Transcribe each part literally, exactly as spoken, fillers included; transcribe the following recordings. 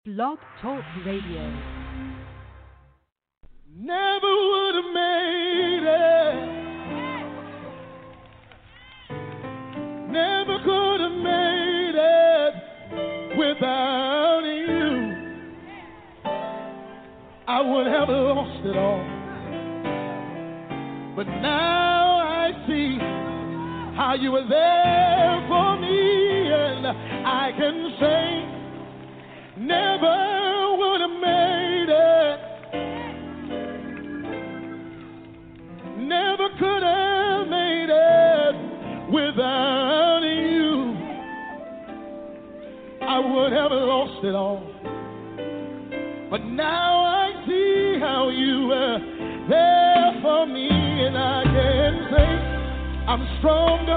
Blog Talk Radio. Never would have made it. Never could have made it without you. I would have lost it all. But now I see how you were there for me, and I can say never would have made it. Never could have made it without you. I would have lost it all. But now I see how you were there for me, and I can say I'm stronger,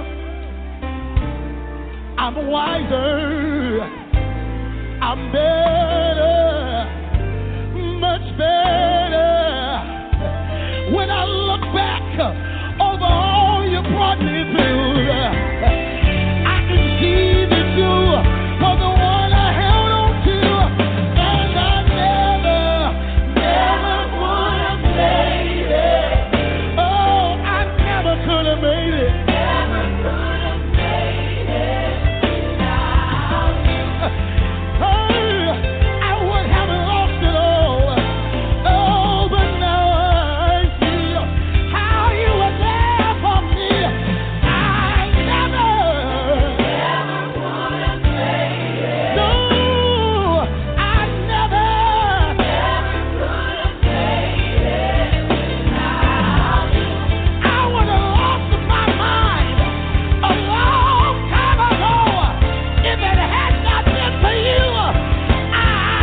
I'm wiser, I'm better, much better. When I look back over all you brought me through, I can see that you were the one I held on to, and I never, never would have made it. Oh, I never could have made it. Never could have made it without you. Oh, I would have lost it all. Oh, but now I see how you were there for me. I never, never would have made it. No, I never, never could have made it without you. I would have lost my mind a long time ago if it had not been for you. I,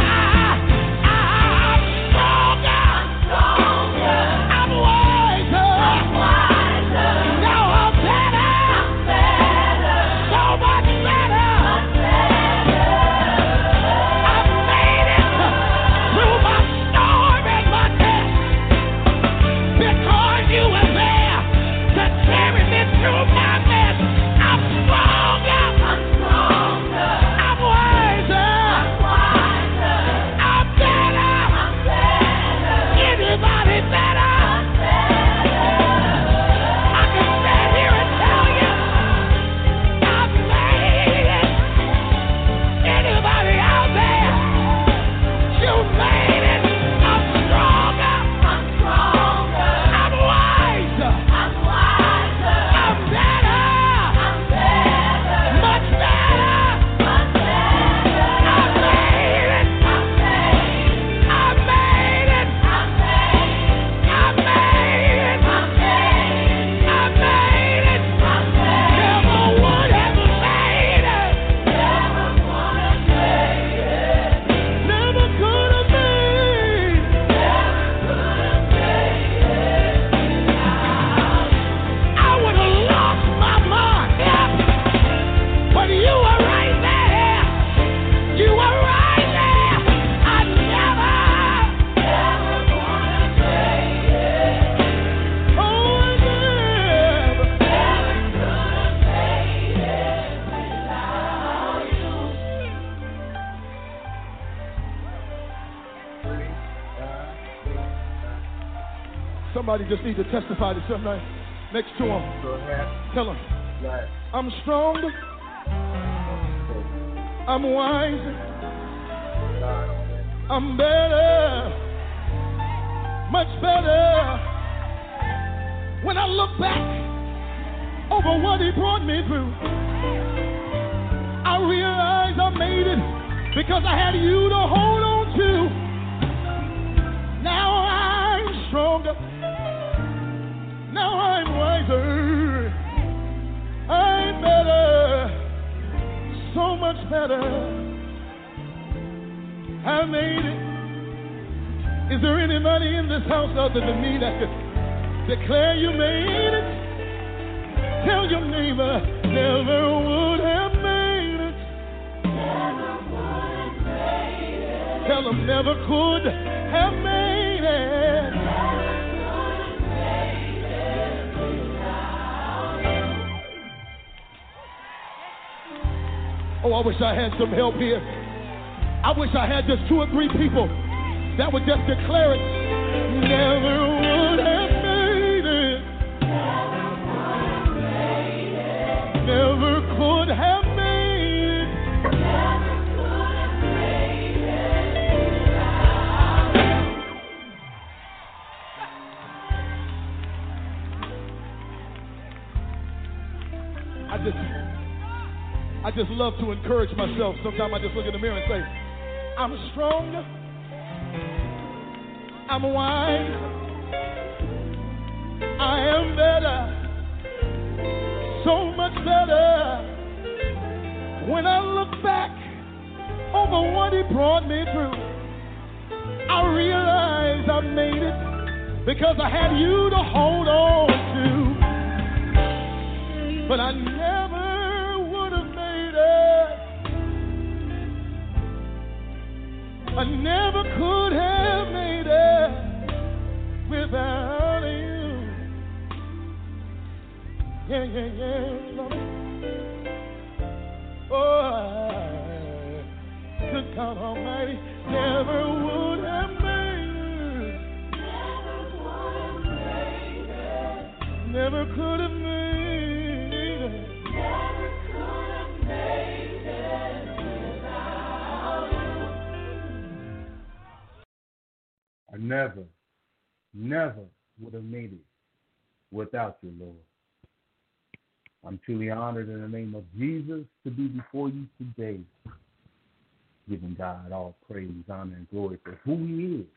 I'm stronger, stronger. I'm wiser, I'm wiser. Now I'm better, I'm better. So much better, I'm better. I've made it through my storm and my test because you were there to carry me through my mess. I'm stronger, I'm stronger. I'm wiser, I'm wiser. I'm better, I'm better. Anybody better? I'm better. I can stand here and tell you I've made it. Anybody out there? You made it. I'm stronger, I'm stronger. I'm wiser, I'm wiser. I'm better, I'm better. Much better, much better. I made it, I made it. I made it, I made it. I made it, I made it. I made it, I made it. Never would have made it. Never would have made it. Never could have made it. Never could have made it without you. I would have lost my mind, yeah. But you were right there. You were right there. I never, never would have made it. Oh, I never, never could have made it without you. Somebody just need to testify to somebody next to him. Go ahead. Tell him, Right. I'm stronger, I'm wiser, God on it. I'm better, much better. When I look back over what he brought me through, I realize I made it because I had you to hold on to. Now I'm stronger, now I'm wiser, I'm better, so much better. I made it. Is there anybody in this house other than me that could declare you made it? Tell your neighbor, never would have made it. Never would have made it. Tell them never could have made it. Never could have made it without you. Oh, I wish I had some help here. I wish I had just two or three people that would just declare it. Never would have made it. Never could have made it. I just, I just love to encourage myself. Sometimes I just look in the mirror and say, I'm strong, I'm wise, I am better, so much better. When I look back over what he brought me through, I realize I made it because I had you to hold on to. But I never would have made it. I never could have made it without you. Yeah, yeah, yeah, Lord. Oh, I, good God Almighty, never would have made it. Never could have made it. I never, never would have made it without you, Lord. I'm truly honored in the name of Jesus to be before you today, giving God all praise, honor, and glory for who he is.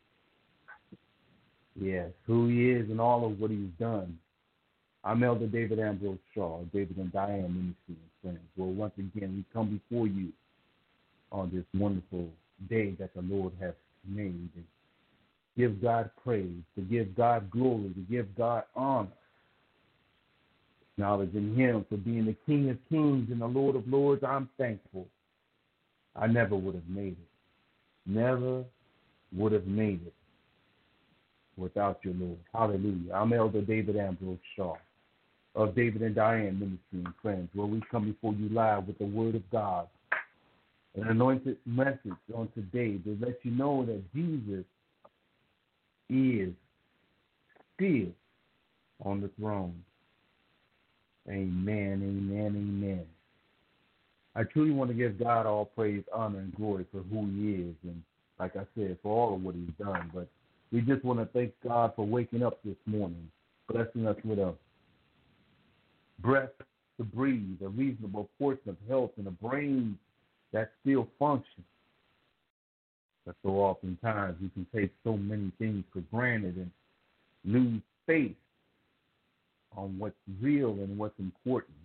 Yes, who he is and all of what he's done. I'm Elder David Ambrose Shaw, David and Diane Ministry and Friends. Well, once again, we come before you on this wonderful day that the Lord has made. And give God praise, to give God glory, to give God honor. Acknowledging him for being the King of Kings and the Lord of Lords, I'm thankful. I never would have made it. Never would have made it without your Lord. Hallelujah. I'm Elder David Ambrose Shaw of David and Diane Ministry and Friends, where we come before you live with the Word of God, an anointed message on today to let you know that Jesus is still on the throne. Amen, amen, amen. I truly want to give God all praise, honor, and glory for who he is, and like I said, for all of what he's done. But we just want to thank God for waking up this morning, blessing us with a breath to breathe, a reasonable portion of health, and a brain that still functions. But so oftentimes we can take so many things for granted and lose faith on what's real and what's important.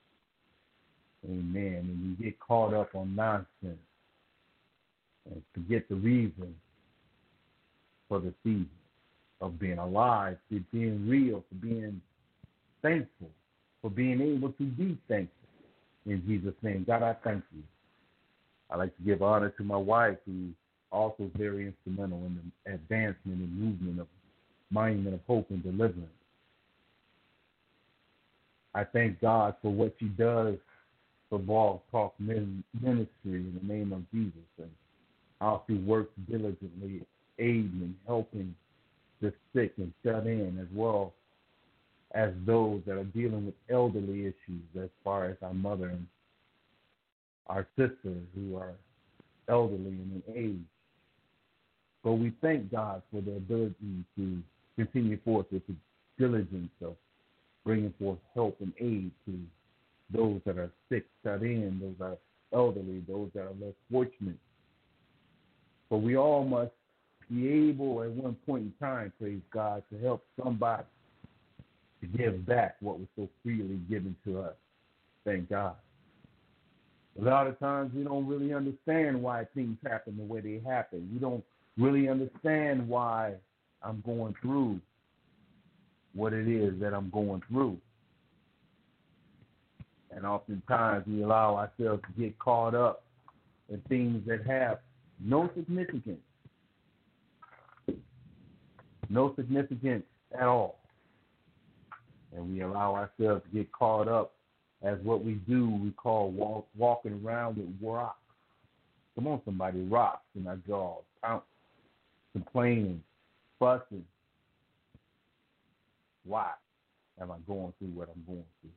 Amen. And we get caught up on nonsense and forget the reason for the season of being alive, for being real, for being thankful, for being able to be thankful. In Jesus' name, God, I thank you. I'd like to give honor to my wife, who's also very instrumental in the advancement and movement of Monument of Hope and Deliverance. I thank God for what she does for Blog Talk Ministry in the name of Jesus, and how she works diligently, aiding and helping the sick and shut in, as well as those that are dealing with elderly issues, as far as our mother and our sisters who are elderly and in age. But we thank God for the ability to continue forth with the diligence of bringing forth help and aid to those that are sick, shut in, those that are elderly, those that are less fortunate. But we all must be able at one point in time, praise God, to help somebody to give back what was so freely given to us. Thank God. A lot of times we don't really understand why things happen the way they happen. We don't really understand why I'm going through what it is that I'm going through. And oftentimes we allow ourselves to get caught up in things that have no significance. No significance at all. And we allow ourselves to get caught up as what we do, we call walk, walking around with rocks, Come on, somebody. Rocks in our jaws, pounce, complaining, fussing. Why am I going through what I'm going through?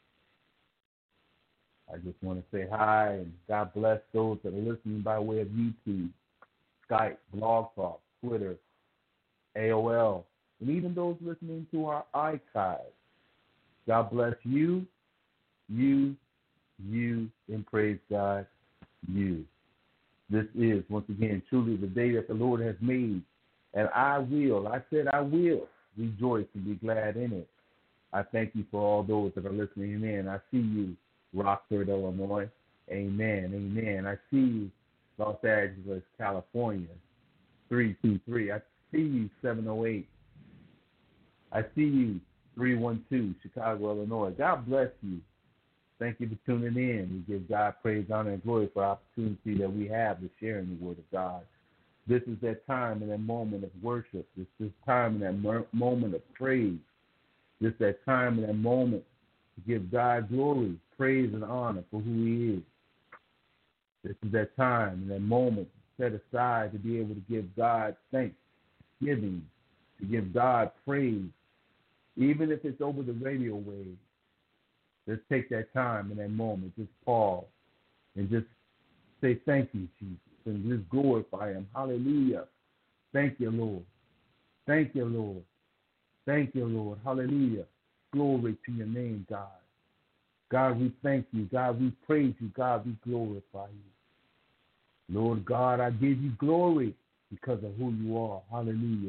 I just want to say hi and God bless those that are listening by way of YouTube, Skype, Blog Talk, Twitter, A O L, and even those listening to our archives. God bless you, you, you, and praise God, you. This is, once again, truly the day that the Lord has made, and I will, I said I will rejoice and be glad in it. I thank you for all those that are listening in. I see you, Rockford, Illinois. Amen, amen. I see you, Los Angeles, California, three two three. I see you, seven oh eight. I see you, three one two, Chicago, Illinois. God bless you. Thank you for tuning in. We give God praise, honor, and glory for the opportunity that we have to share in the Word of God. This is that time and that moment of worship. This is time and that mer- moment of praise. This is that time and that moment to give God glory, praise, and honor for who He is. This is that time and that moment set aside to be able to give God thanksgiving, to give God praise, even if it's over the radio wave. Let's take that time and that moment, just pause and just say thank you, Jesus, and just glorify Him. Hallelujah. Thank you, Lord. Thank you, Lord. Thank you, Lord. Hallelujah. Glory to your name, God. God, we thank you. God, we praise you. God, we glorify you. Lord God, I give you glory because of who you are. Hallelujah.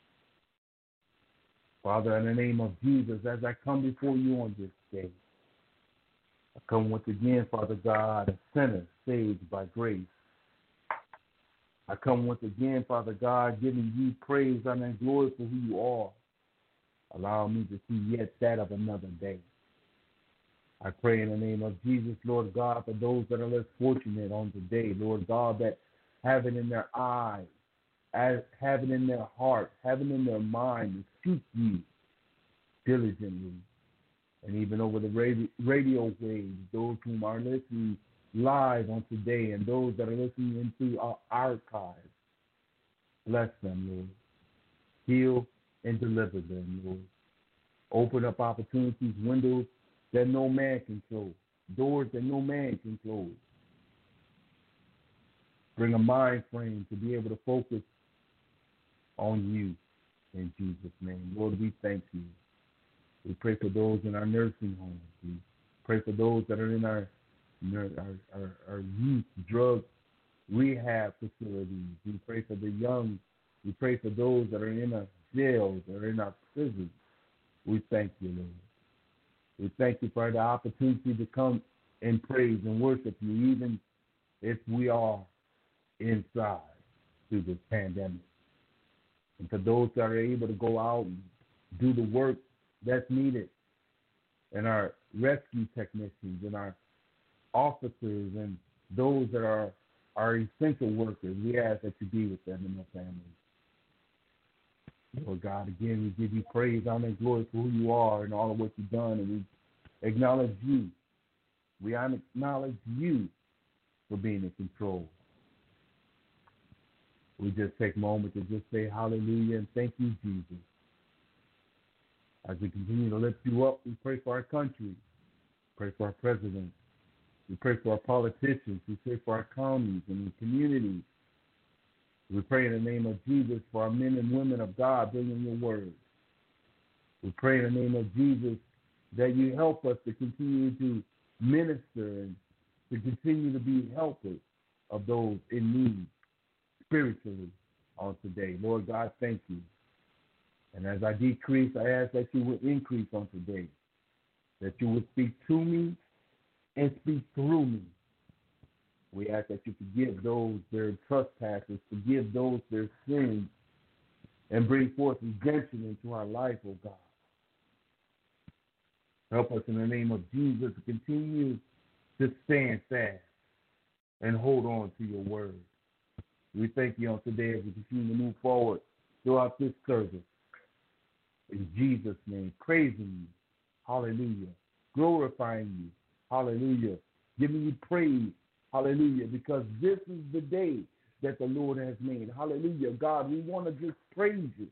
Father, in the name of Jesus, as I come before you on this day, I come once again, Father God, a sinner saved by grace. I come once again, Father God, giving you praise, honor, and glory for who you are. Allow me to see yet that of another day. I pray in the name of Jesus, Lord God, for those that are less fortunate on today, Lord God, that have it in their eyes, as have it in their heart, have it in their mind to seek you diligently. And even over the radio, radio waves, those whom are listening live on today and those that are listening into our archives, bless them, Lord. Heal and deliver them, Lord. Open up opportunities, windows that no man can close, doors that no man can close. Bring a mind frame to be able to focus on you in Jesus' name. Lord, we thank you. We pray for those in our nursing homes. We pray for those that are in our our, our, our youth drug rehab facilities. We pray for the young. We pray for those that are in our jails or in our prisons. We thank you, Lord. We thank you for the opportunity to come and praise and worship you, even if we are inside through this pandemic. And for those that are able to go out and do the work that's needed, and our rescue technicians and our officers and those that are our essential workers, we ask that you be with them and their families. Lord God, again, we give you praise, honor, and glory for who you are and all of what you've done, and we acknowledge you. We acknowledge you for being in control. We just take a moment to just say hallelujah and thank you, Jesus. As we continue to lift you up, we pray for our country. Pray for our president. We pray for our politicians. We pray for our counties and communities. We pray in the name of Jesus for our men and women of God bringing your word. We pray in the name of Jesus that you help us to continue to minister and to continue to be helpers of those in need spiritually on today. Lord God, thank you. And as I decrease, I ask that you would increase on today, that you would speak to me and speak through me. We ask that you forgive those their trespasses, forgive those their sins, and bring forth redemption into our life, oh God. Help us in the name of Jesus to continue to stand fast and hold on to your word. We thank you on today as we continue to move forward throughout this service. In Jesus' name, praising you, hallelujah, glorifying you, hallelujah, giving you praise, Hallelujah. Because this is the day that the Lord has made. Hallelujah. God, we want to just praise you.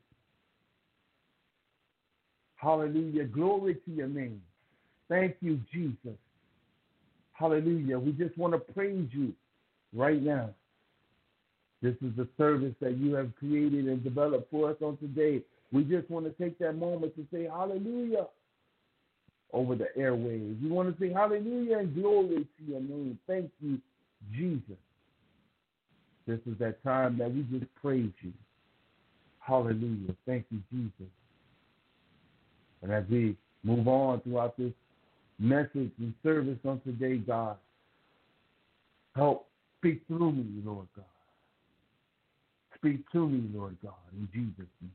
Hallelujah. Glory to your name. Thank you, Jesus. Hallelujah. We just want to praise you right now. This is the service that you have created and developed for us on today. We just want to take that moment to say hallelujah over the airwaves. We want to say hallelujah and glory to your name. Thank you, Jesus. This is that time that we just praise you. Hallelujah. Thank you, Jesus. And as we move on throughout this message and service on today, God, help speak through me, Lord God. Speak to me, Lord God, in Jesus' name.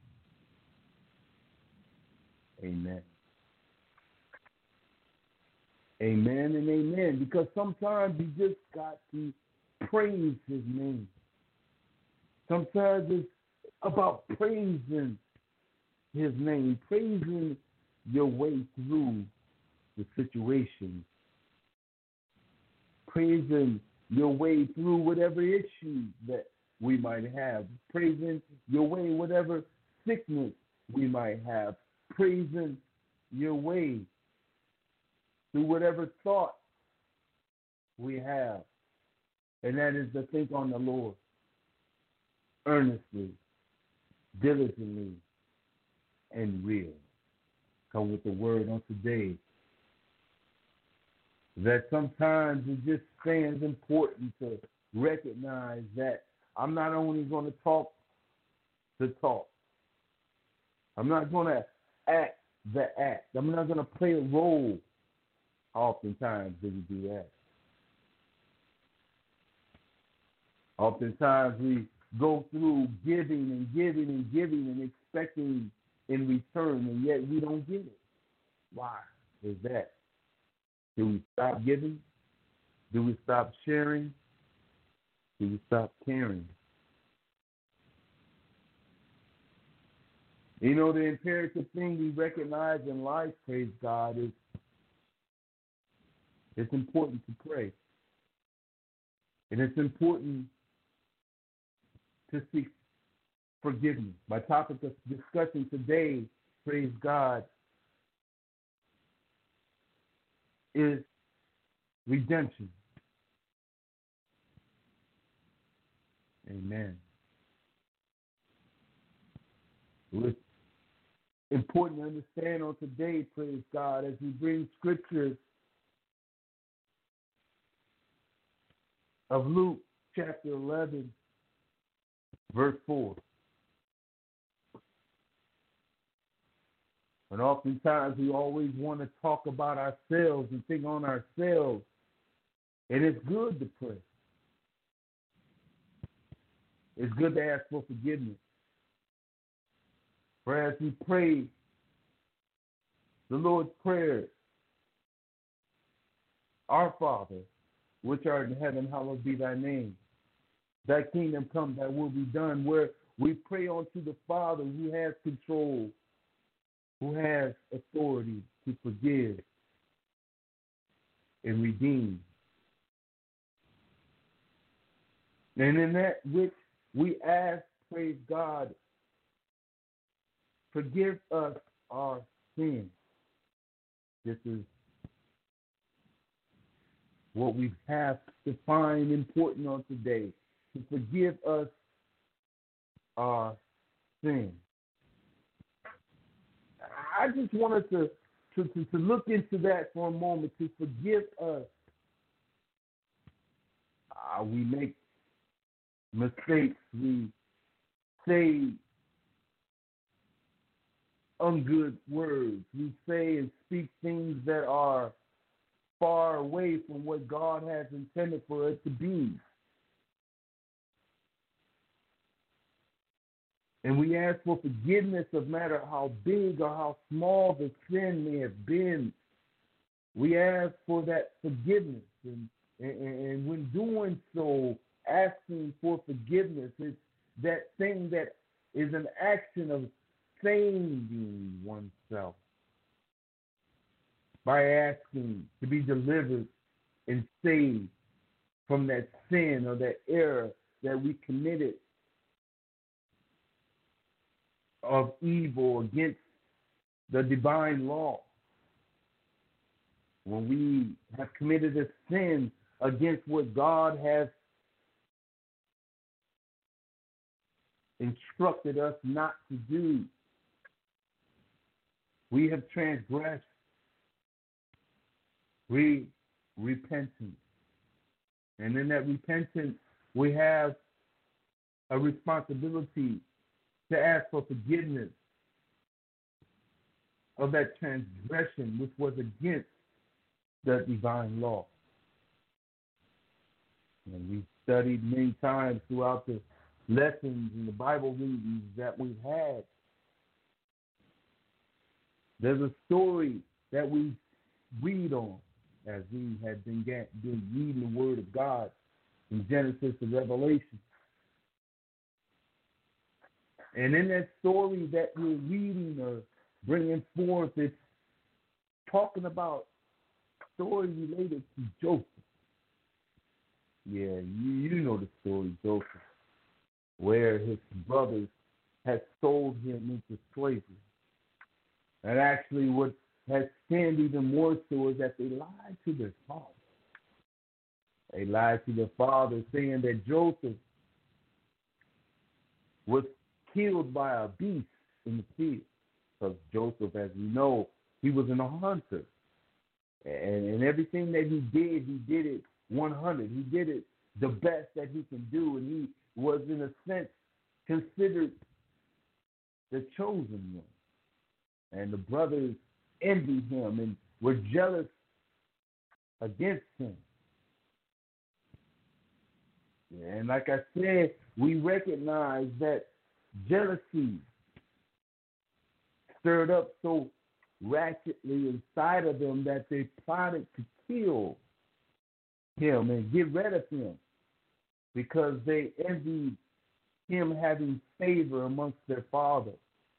Amen. Amen and amen. Because sometimes you just got to praise his name. Sometimes it's about praising his name, praising your way through the situation, praising your way through whatever issue that we might have, praising your way whatever sickness we might have, praising your way through whatever thought we have. And that is to think on the Lord earnestly, diligently, and real. Come with the word on today that sometimes it just stands important to recognize that I'm not only going to talk the talk. I'm not going to act the act. I'm not going to play a role. Oftentimes do we do that. Oftentimes we go through giving and giving and giving and expecting in return, and yet we don't get it. Why is that? Do we stop giving? Do we stop sharing? Do we stop caring? You know, the imperative thing we recognize in life, praise God, is it's important to pray. And it's important to seek forgiveness. My topic of discussion today, praise God, is redemption. Amen. It's important to understand on today, praise God, as we bring scriptures of Luke chapter eleven, verse four. And oftentimes we always want to talk about ourselves and think on ourselves. And it's good to pray. It's good to ask for forgiveness. For as we pray the Lord's Prayer, our Father, which art in heaven, hallowed be thy name. Thy kingdom come, thy will be done, where we pray unto the Father who has control, who has authority to forgive and redeem. And in that which we ask, praise God, forgive us our sins. This is what we have to find important on today, to forgive us our sins. I just wanted to, to, to, to look into that for a moment, to forgive us. Uh, we make mistakes. We say ungood words. We say and speak things that are far away from what God has intended for it to be. And we ask for forgiveness no matter how big or how small the sin may have been. We ask for that forgiveness. And, and, and when doing so, asking for forgiveness, it's that thing that is an action of saving oneself by asking to be delivered and saved from that sin or that error that we committed of evil against the divine law. When we have committed a sin against what God has instructed us not to do, we have transgressed. We repentance. And in that repentance, we have a responsibility to ask for forgiveness of that transgression which was against the divine law. And we've studied many times throughout the lessons and the Bible readings that we've had. There's a story that we read on as we had been, get, been reading the Word of God from Genesis to Revelation. And in that story that we're reading or bringing forth, it's talking about a story related to Joseph. Yeah, you, you know the story, Joseph, where his brothers had sold him into slavery. And actually what has sinned even more so is that they lied to their father. They lied to their father, saying that Joseph was killed by a beast in the field. Because Joseph, as we know, he was an hunter. And, and everything that he did, he did it one hundred. He did it the best that he can do. And he was, in a sense, considered the chosen one. And the brothers envied him and were jealous against him. And like I said, we recognize that jealousy stirred up so ratchetly inside of them that they plotted to kill him and get rid of him because they envied him having favor amongst their father.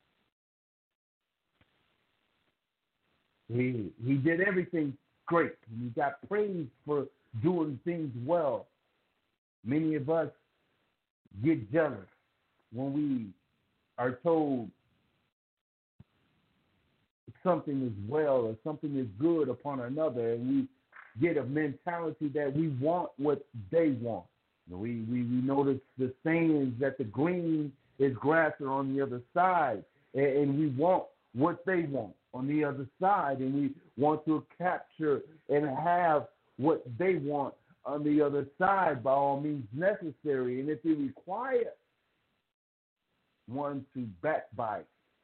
He he did everything great. And he got praised for doing things well. Many of us get jealous when we are told something is well or something is good upon another, and we get a mentality that we want what they want. We, we, we notice the sayings that the green is grasser on the other side, and, and we want what they want on the other side, and we want to capture and have what they want on the other side by all means necessary. And if it requires one to backbite,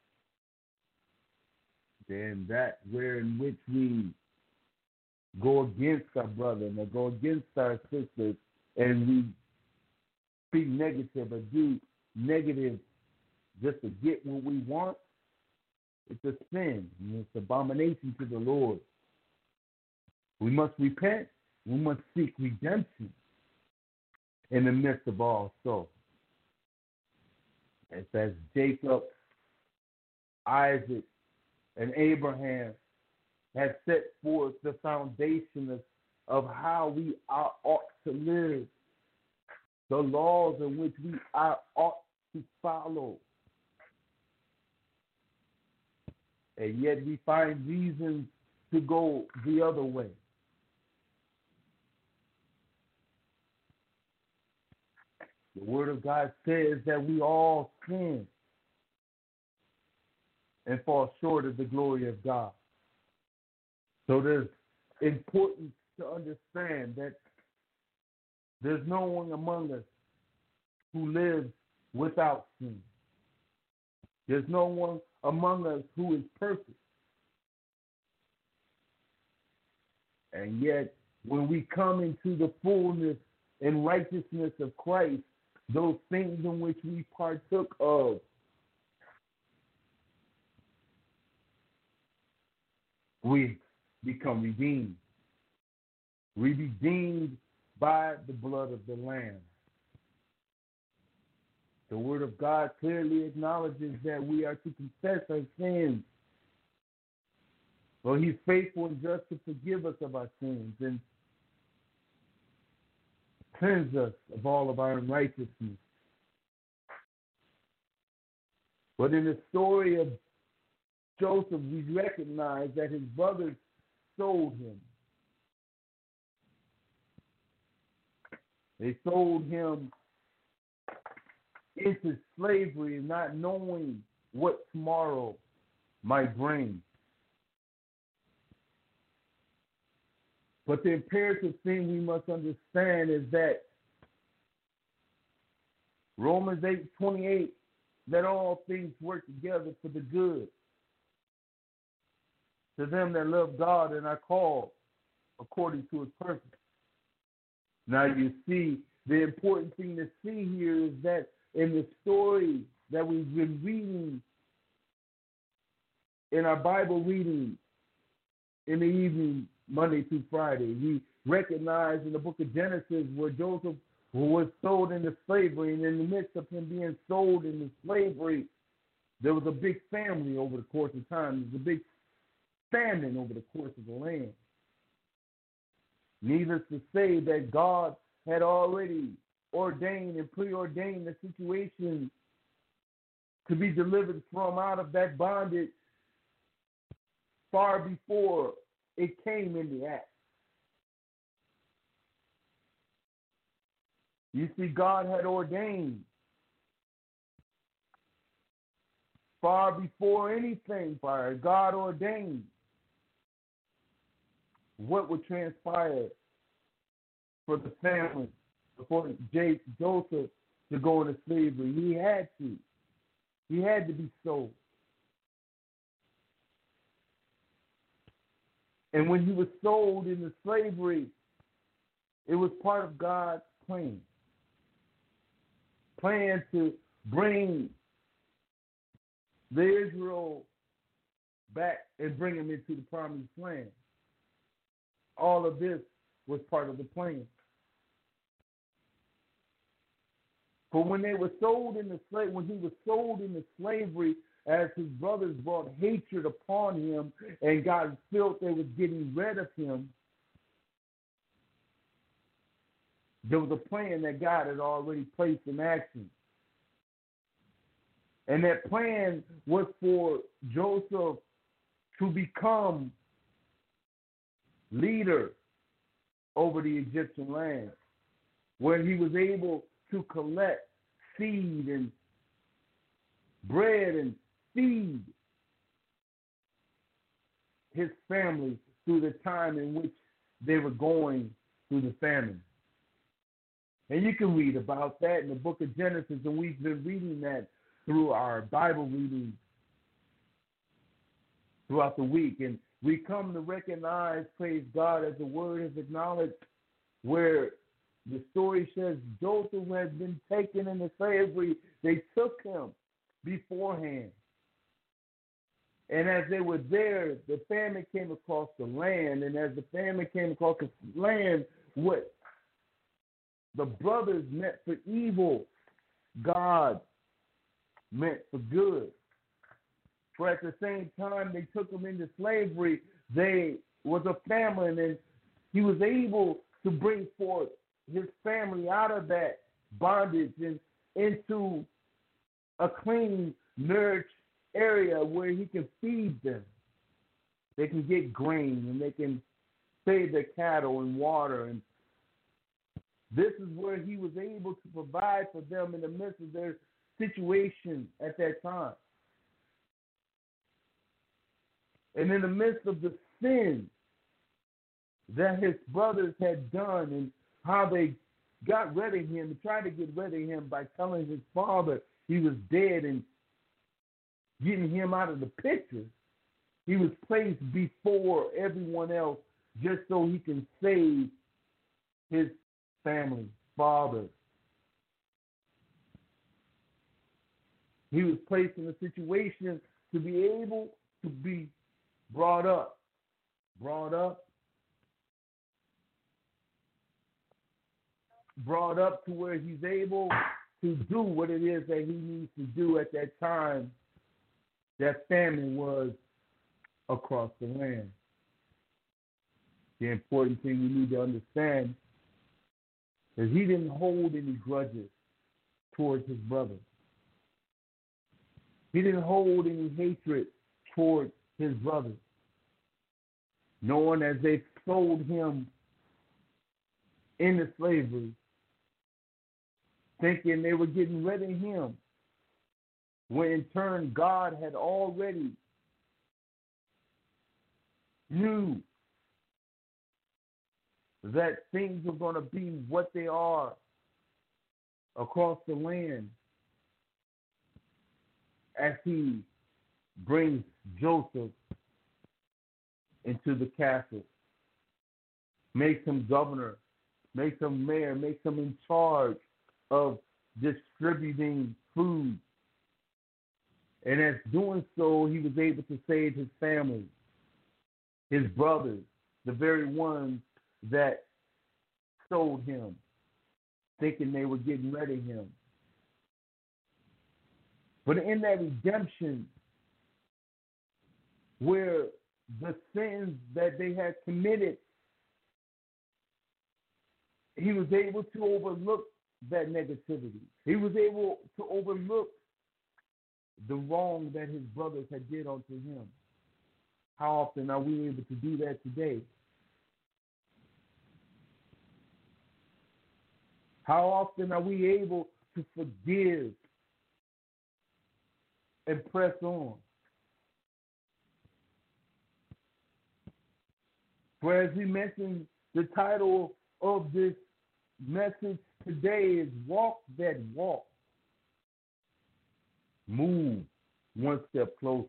then that's where in which we go against our brother and go against our sisters, and we speak negative or do negative just to get what we want. It's a sin, and it's abomination to the Lord. We must repent. We must seek redemption in the midst of all sorrow. It says Jacob, Isaac, and Abraham had set forth the foundation of, of how we are, ought to live, the laws in which we are, ought to follow. And yet we find reasons to go the other way. The Word of God says that we all sin and fall short of the glory of God. So there's importance to understand that there's no one among us who lives without sin. There's no one among us who is perfect. And yet, when we come into the fullness and righteousness of Christ, those things in which we partook of, we become redeemed. We redeemed by the blood of the Lamb. The Word of God clearly acknowledges that we are to confess our sins. Well, He's faithful and just to forgive us of our sins and cleanse us of all of our unrighteousness. But in the story of Joseph, we recognize that his brothers sold him. They sold him into slavery, not knowing what tomorrow might bring. But the imperative thing we must understand is that Romans eight twenty-eight, that all things work together for the good to them that love God and are called according to his purpose. Now you see, the important thing to see here is that in the story that we've been reading in our Bible reading in the evening, Monday through Friday, we recognize in the book of Genesis where Joseph was sold into slavery, and in the midst of him being sold into slavery, there was a big family over the course of time. There was a big famine over the course of the land. Needless to say that God had already ordained and preordained the situation to be delivered from out of that bondage far before it came in the act. You see, God had ordained far before anything fire. God ordained what would transpire for the family, for Joseph to go into slavery. He had to. He had to be sold. And when he was sold into slavery, it was part of God's plan. Plan to bring the Israel back and bring them into the promised land. All of this was part of the plan. But when they were sold into slavery, when he was sold into slavery, as his brothers brought hatred upon him and God felt they was getting rid of him, there was a plan that God had already placed in action. And that plan was for Joseph to become leader over the Egyptian land, where he was able to collect seed and bread and feed his family through the time in which they were going through the famine. And you can read about that in the book of Genesis, and we've been reading that through our Bible readings throughout the week. And we come to recognize, praise God, as the word is acknowledged, where the story says Joseph has been taken into slavery. They took him beforehand. And as they were there, the famine came across the land. And as the famine came across the land, what the brothers meant for evil, God meant for good. For at the same time they took him into slavery, they was a famine, and he was able to bring forth his family out of that bondage and into a clean, nourished area where he can feed them. They can get grain and they can feed their cattle and water. And this is where he was able to provide for them in the midst of their situation at that time. And in the midst of the sin that his brothers had done and how they got rid of him, tried to get rid of him by telling his father he was dead and getting him out of the picture, he was placed before everyone else just so he can save his family, father. He was placed in a situation to be able to be brought up, brought up, brought up to where he's able to do what it is that he needs to do at that time that famine was across the land. The important thing we need to understand That he didn't hold any grudges towards his brother. He didn't hold any hatred towards his brother, knowing as they sold him into slavery, thinking they were getting rid of him, when in turn God had already knew that things were going to be what they are across the land as he brings Joseph into the castle, makes him governor, makes him mayor, makes him in charge of distributing food. And as doing so, he was able to save his family, his brothers, the very ones that sold him, thinking they were getting rid of him. But in that redemption, where the sins that they had committed, he was able to overlook that negativity. He was able to overlook the wrong that his brothers had did unto him. How often are we able to do that today? How often are we able to forgive and press on? For as we mentioned, the title of this message today is Walk That Walk. Move one step closer.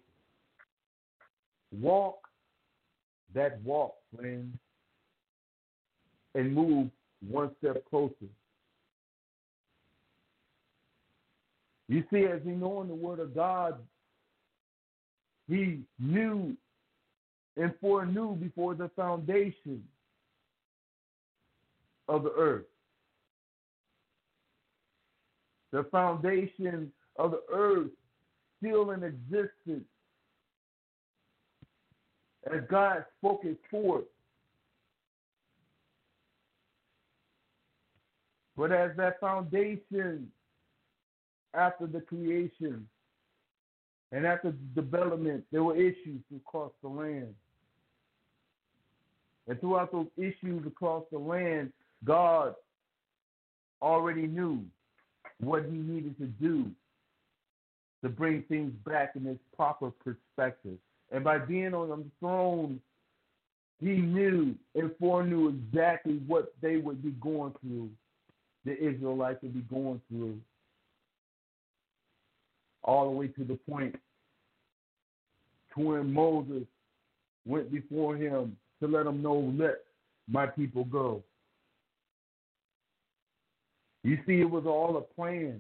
Walk that walk, friends, and move one step closer. You see, as we know in the Word of God, he knew and foreknew before the foundation of the earth. The foundation of the earth still in existence as God spoke it forth. But as that foundation, after the creation and after the development, there were issues across the land. And throughout those issues across the land, God already knew what he needed to do to bring things back in its proper perspective. And by being on the throne, he knew and foreknew exactly what they would be going through, the Israelites would be going through, all the way to the point to when Moses went before him to let him know, let my people go. You see, it was all a plan.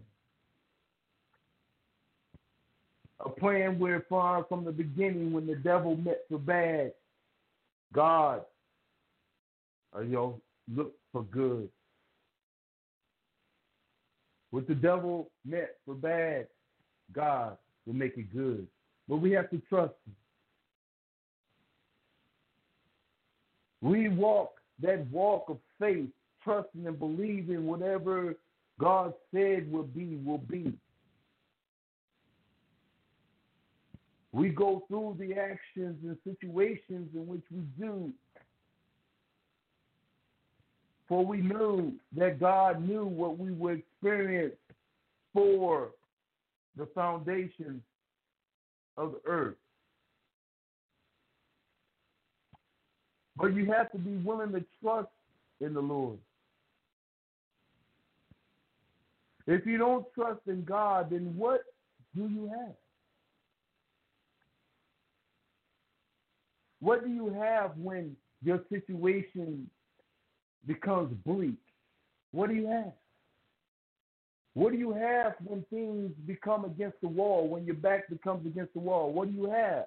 A plan where far from the beginning, when the devil meant for bad, God, uh, you know, looked for good. What the devil meant for bad, God will make it good. But we have to trust him. We walk that walk of faith, trusting and believing whatever God said will be, will be. We go through the actions and situations in which we do. For we knew that God knew what we would experience for the foundation of the earth. But you have to be willing to trust in the Lord. If you don't trust in God, then what do you have? What do you have when your situation becomes bleak? What do you have? What do you have when things become against the wall, when your back becomes against the wall? What do you have?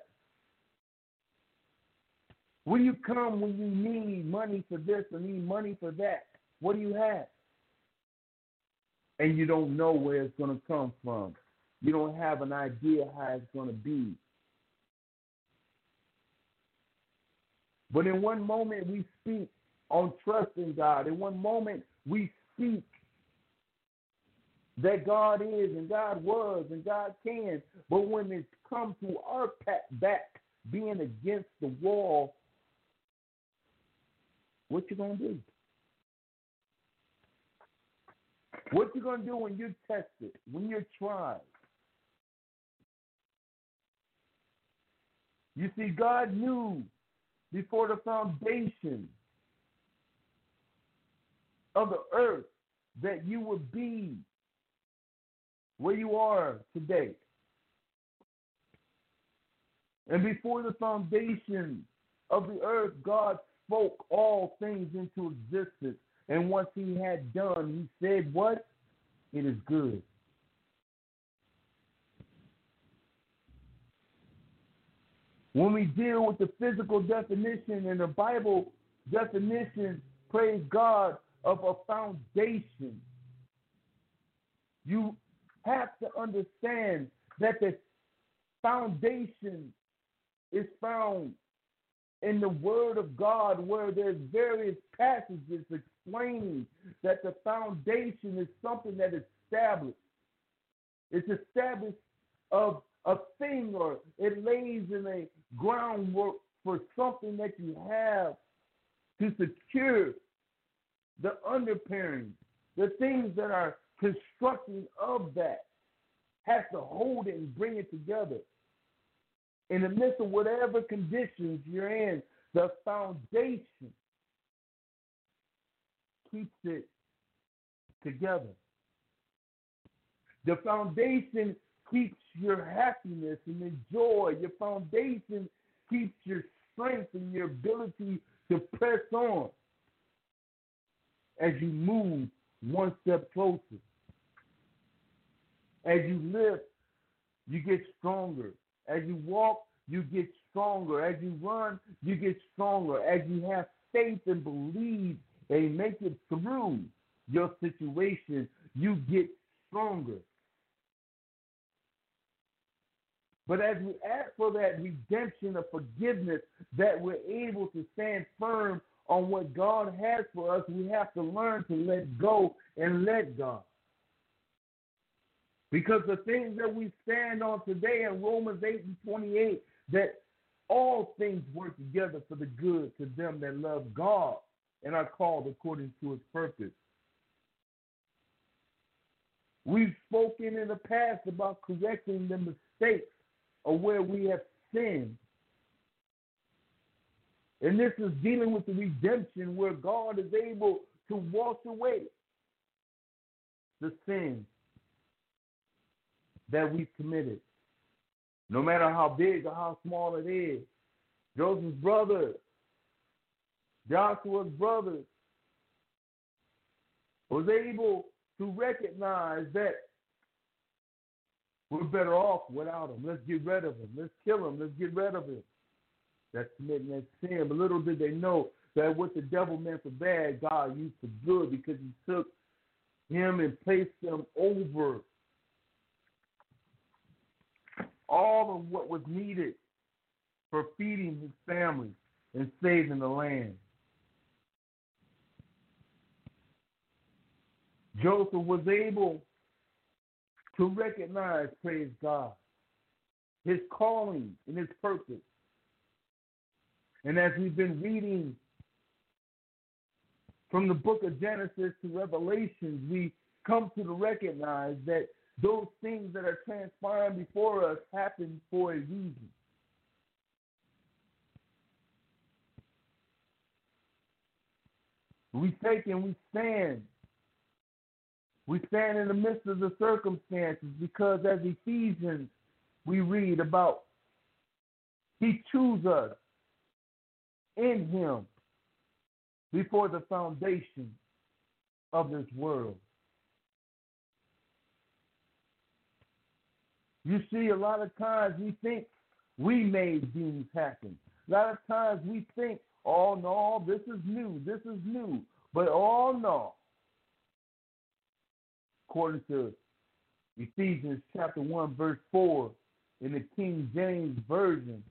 When you come when you need money for this or need money for that, what do you have? And you don't know where it's going to come from. You don't have an idea how it's going to be. But in one moment we speak on trust in God. In one moment we speak that God is and God was and God can, but when it's come to our back being against the wall, what you gonna do? What you gonna do when you're tested, when you're tried? You see, God knew before the foundation of the earth that you would be where you are today. And before the foundation of the earth, God spoke all things into existence. And once he had done, he said, what? It is good. When we deal with the physical definition and the Bible definition, praise God, of a foundation, you have to understand that the foundation is found in the Word of God, where there's various passages explaining that the foundation is something that is established. It's established of a thing, or it lays in a groundwork for something that you have to secure the underpinnings, the things that are constructing of that has to hold it and bring it together. In the midst of whatever conditions you're in, the foundation keeps it together. The foundation keeps your happiness and your joy. Your foundation keeps your strength and your ability to press on as you move one step closer. As you live, you get stronger. As you walk, you get stronger. As you run, you get stronger. As you have faith and believe and make it through your situation, you get stronger. But as we ask for that redemption of forgiveness, that we're able to stand firm on what God has for us, we have to learn to let go and let God. Because the things that we stand on today in Romans eight and twenty-eight, that all things work together for the good to them that love God and are called according to his purpose. We've spoken in the past about correcting the mistakes of where we have sinned. And this is dealing with the redemption where God is able to wash away the sins that we've committed, no matter how big or how small it is. Joseph's brother, Joshua's brother, was able to recognize that we're better off without him. Let's get rid of him. Let's kill him. Let's get rid of him. That's committing that sin. But little did they know that what the devil meant for bad, God used for good, because he took him and placed him over all of what was needed for feeding his family and saving the land. Joseph was able to recognize, praise God, his calling and his purpose. And as we've been reading from the book of Genesis to Revelation, we come to recognize that those things that are transpiring before us happen for a reason. We take and we stand. We stand in the midst of the circumstances because as Ephesians we read about, he chose us in him before the foundation of this world. You see, a lot of times we think we made things happen. A lot of times we think, oh, no, this is new, this is new. But, oh, no. According to Ephesians chapter one, verse four, in the King James Version,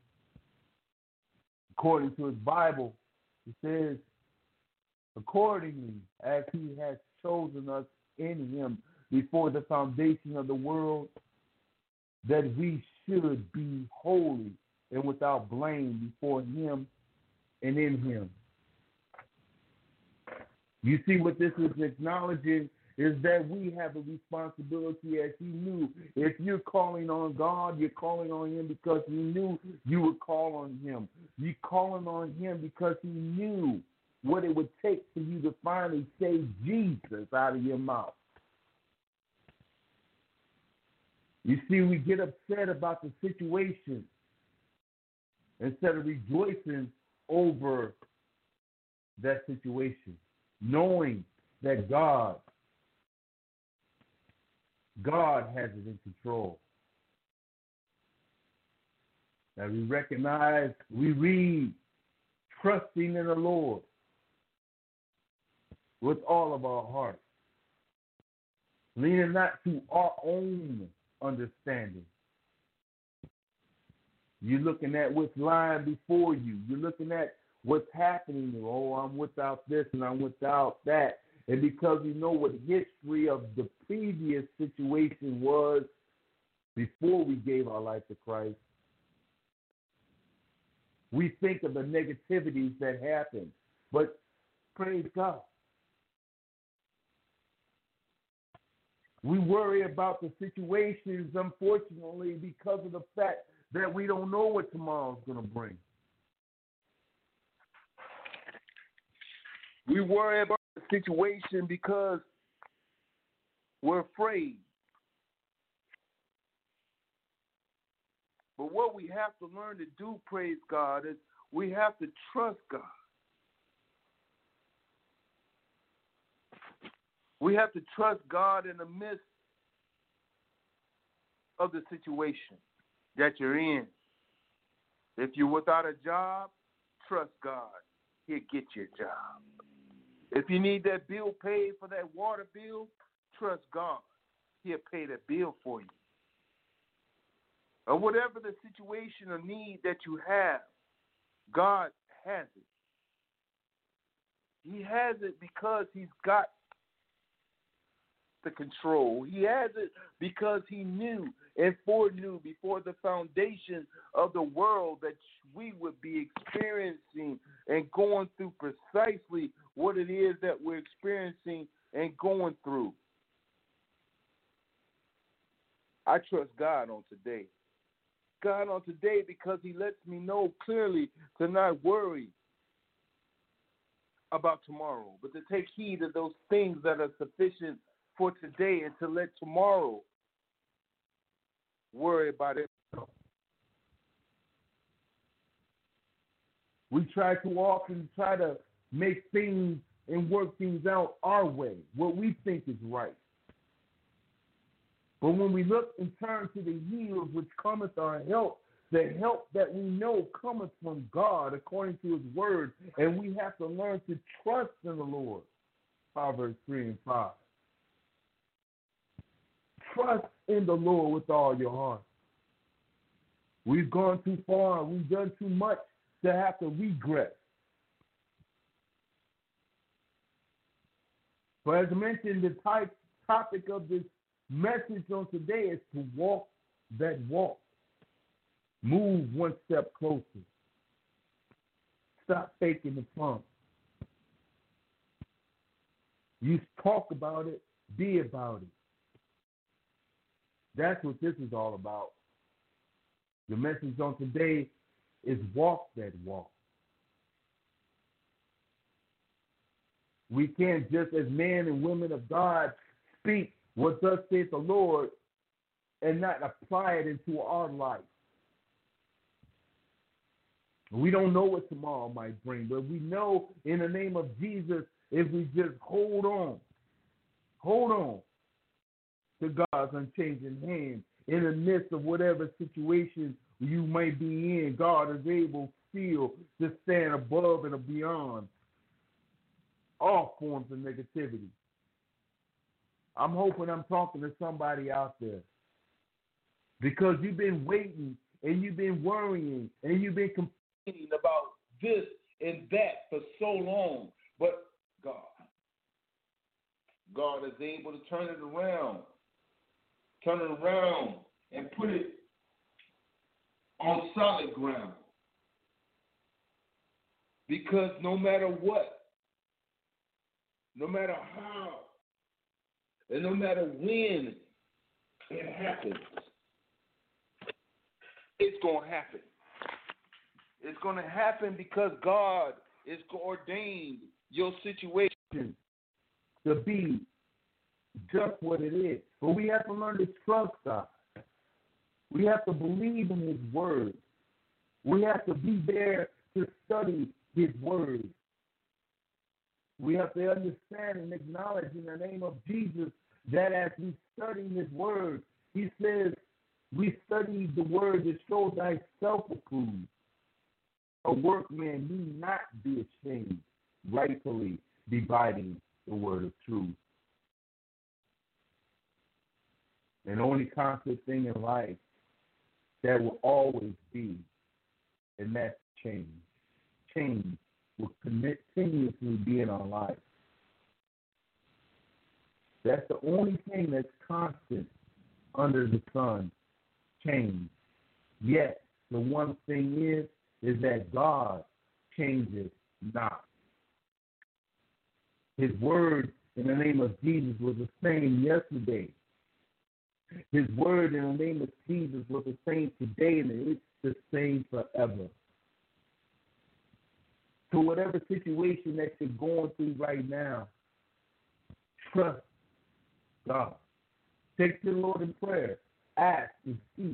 according to his Bible, it says, accordingly, as he has chosen us in him before the foundation of the world, that we should be holy and without blame before him and in him. You see what this is acknowledging is that we have a responsibility, as he knew. If you're calling on God, you're calling on him because he knew you would call on him. You're calling on him because he knew what it would take for you to finally say Jesus out of your mouth. You see, we get upset about the situation instead of rejoicing over that situation, knowing that God, God has it in control. Now we recognize, we read, trusting in the Lord with all of our heart, leaning not to our own understanding. You're looking at what's lying before you. You're looking at what's happening. Oh, I'm without this and I'm without that. And because we know what history of the previous situation was before we gave our life to Christ, we think of the negativities that happened. But praise God, we worry about the situations, unfortunately, because of the fact that we don't know what tomorrow's going to bring. We worry about the situation because we're afraid. But what we have to learn to do, praise God, is we have to trust God. We have to trust God in the midst of the situation that you're in. If you're without a job, trust God. He'll get you a job. If you need that bill paid for that water bill, trust God. He'll pay that bill for you. Or whatever the situation or need that you have, God has it. He has it because he's got the control. He has it because he knew and foreknew before the foundation of the world that we would be experiencing and going through precisely what it is that we're experiencing and going through. I trust God on today. God on today because he lets me know clearly to not worry about tomorrow, but to take heed of those things that are sufficient for today and to let tomorrow worry about it. We try too often try to make things and work things out our way, what we think is right. But when we look and turn to the hills which cometh our help, the help that we know cometh from God according to his word, and we have to learn to trust in the Lord. Proverbs three and five. Trust in the Lord with all your heart. We've gone too far. We've done too much to have to regress. But as I mentioned, the type, topic of this message on today is to walk that walk. Move one step closer. Stop faking the funk. You talk about it, be about it. That's what this is all about. The message on today is walk that walk. We can't just as men and women of God speak what thus saith the Lord and not apply it into our life. We don't know what tomorrow might bring, but we know in the name of Jesus, if we just hold on, hold on to God's unchanging hand in the midst of whatever situation you may be in, God is able still to stand above and beyond all forms of negativity. I'm hoping I'm talking to somebody out there because you've been waiting and you've been worrying and you've been complaining about this and that for so long. But God, God is able to turn it around, turn it around and put it on solid ground. Because no matter what, no matter how, and no matter when it happens, it's going to happen. It's going to happen because God is ordained your situation to be just what it is. But we have to learn to trust God. We have to believe in His word. We have to be there to study His word. We have to understand and acknowledge in the name of Jesus that as we study His word, He says, we study the word to show thyself approved. A workman need not be ashamed, rightfully dividing the word of truth. And the only constant thing in life that will always be, and that's change. Change will continuously be in our life. That's the only thing that's constant under the sun, change. Yet, the one thing is, is that God changes not. His word in the name of Jesus was the same yesterday. His word in the name of Jesus was the same today, and it's the same forever. So whatever situation that you're going through right now, trust God. Take to the Lord in prayer. Ask and seek.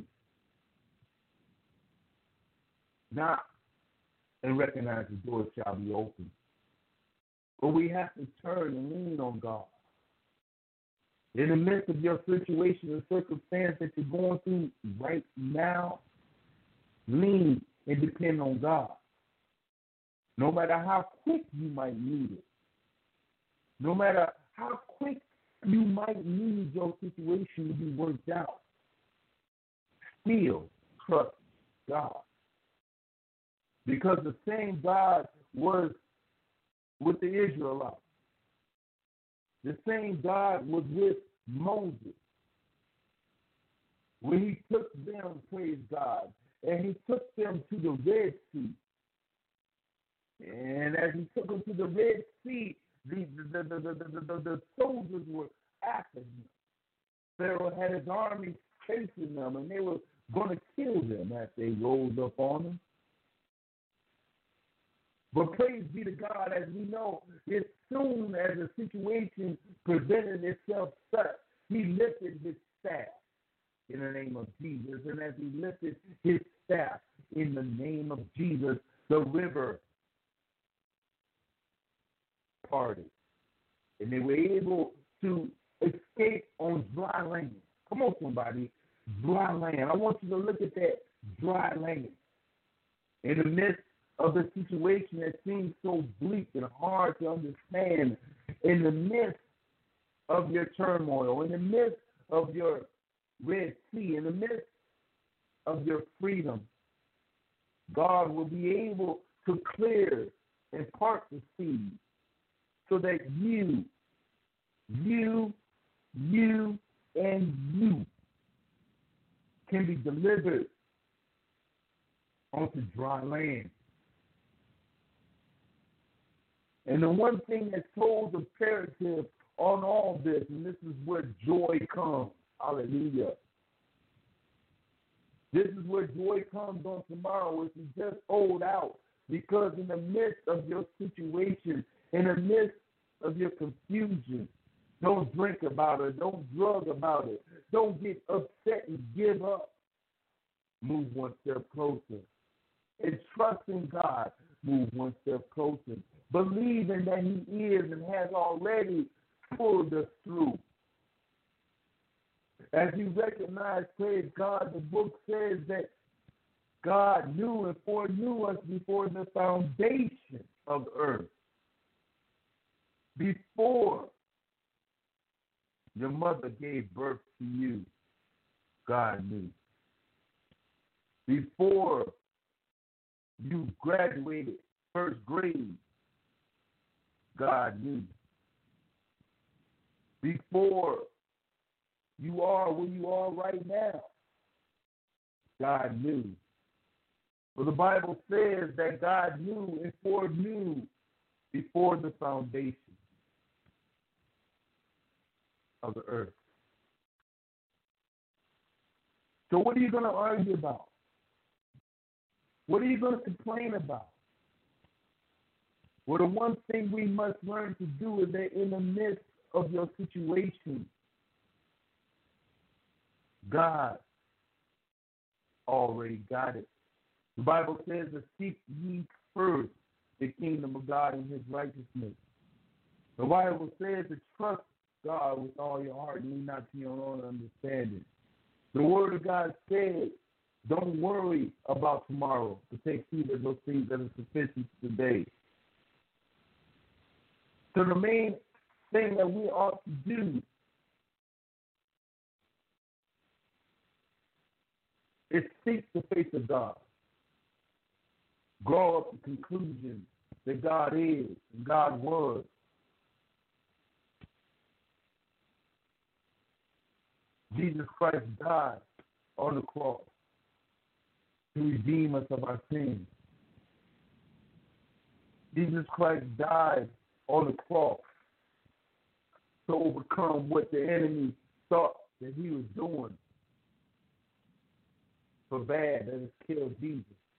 Knock and recognize the door shall be open. But we have to turn and lean on God. In the midst of your situation or circumstance that you're going through right now, lean and depend on God. No matter how quick you might need it, no matter how quick you might need your situation to be worked out, still trust God. Because the same God was with the Israelites. The same God was with Moses. When he took them, praise God, and he took them to the Red Sea. And as he took them to the Red Sea, the, the, the, the, the, the, the soldiers were after him. Pharaoh had his army chasing them, and they were going to kill them as they rolled up on them. But praise be to God, as we know, as soon as the situation presented itself such, he lifted his staff in the name of Jesus. And as he lifted his staff in the name of Jesus, the river parted. And they were able to escape on dry land. Come on, somebody. Dry land. I want you to look at that dry land. In the midst of the situation that seems so bleak and hard to understand, in the midst of your turmoil, in the midst of your Red Sea, in the midst of your freedom, God will be able to clear and part the sea so that you, you, you, and you can be delivered onto dry land. And the one thing that's so imperative on all this, and this is where joy comes. Hallelujah. This is where joy comes on tomorrow, is to just hold out. Because in the midst of your situation, in the midst of your confusion, don't drink about it. Don't drug about it. Don't get upset and give up. Move one step closer. And trust in God, move one step closer. Believing that he is and has already pulled us through. As you recognize, praise God, the book says that God knew and foreknew us before the foundation of the earth. Before your mother gave birth to you, God knew. Before you graduated first grade, God knew. before you are where you are right now. God knew. Well, the Bible says that God knew and foreknew before the foundation of the earth. So what are you going to argue about? What are you going to complain about? Well, the one thing we must learn to do is that in the midst of your situation, God already got it. The Bible says to seek ye first the kingdom of God and his righteousness. The Bible says to trust God with all your heart and lean not to your own understanding. The word of God says, don't worry about tomorrow, but take heed of those things that are sufficient today. So the main thing that we ought to do is seek the face of God. Draw up the conclusion that God is and God was. Jesus Christ died on the cross to redeem us of our sins. Jesus Christ died on the cross to overcome what the enemy thought that he was doing for bad, that has killed Jesus.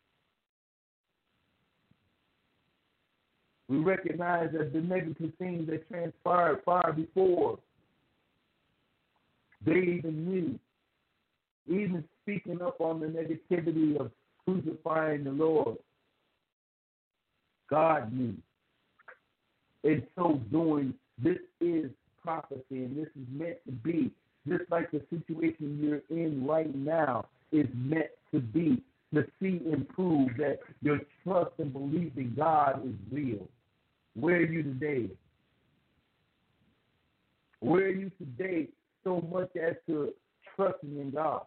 We recognize that the negative things that transpired far before they even knew, even speaking up on the negativity of crucifying the Lord, God knew. In so doing, this is prophecy, and this is meant to be. Just like the situation you're in right now is meant to be, to see and prove that your trust and belief in God is real. Where are you today? Where are you today so much as to trusting in God?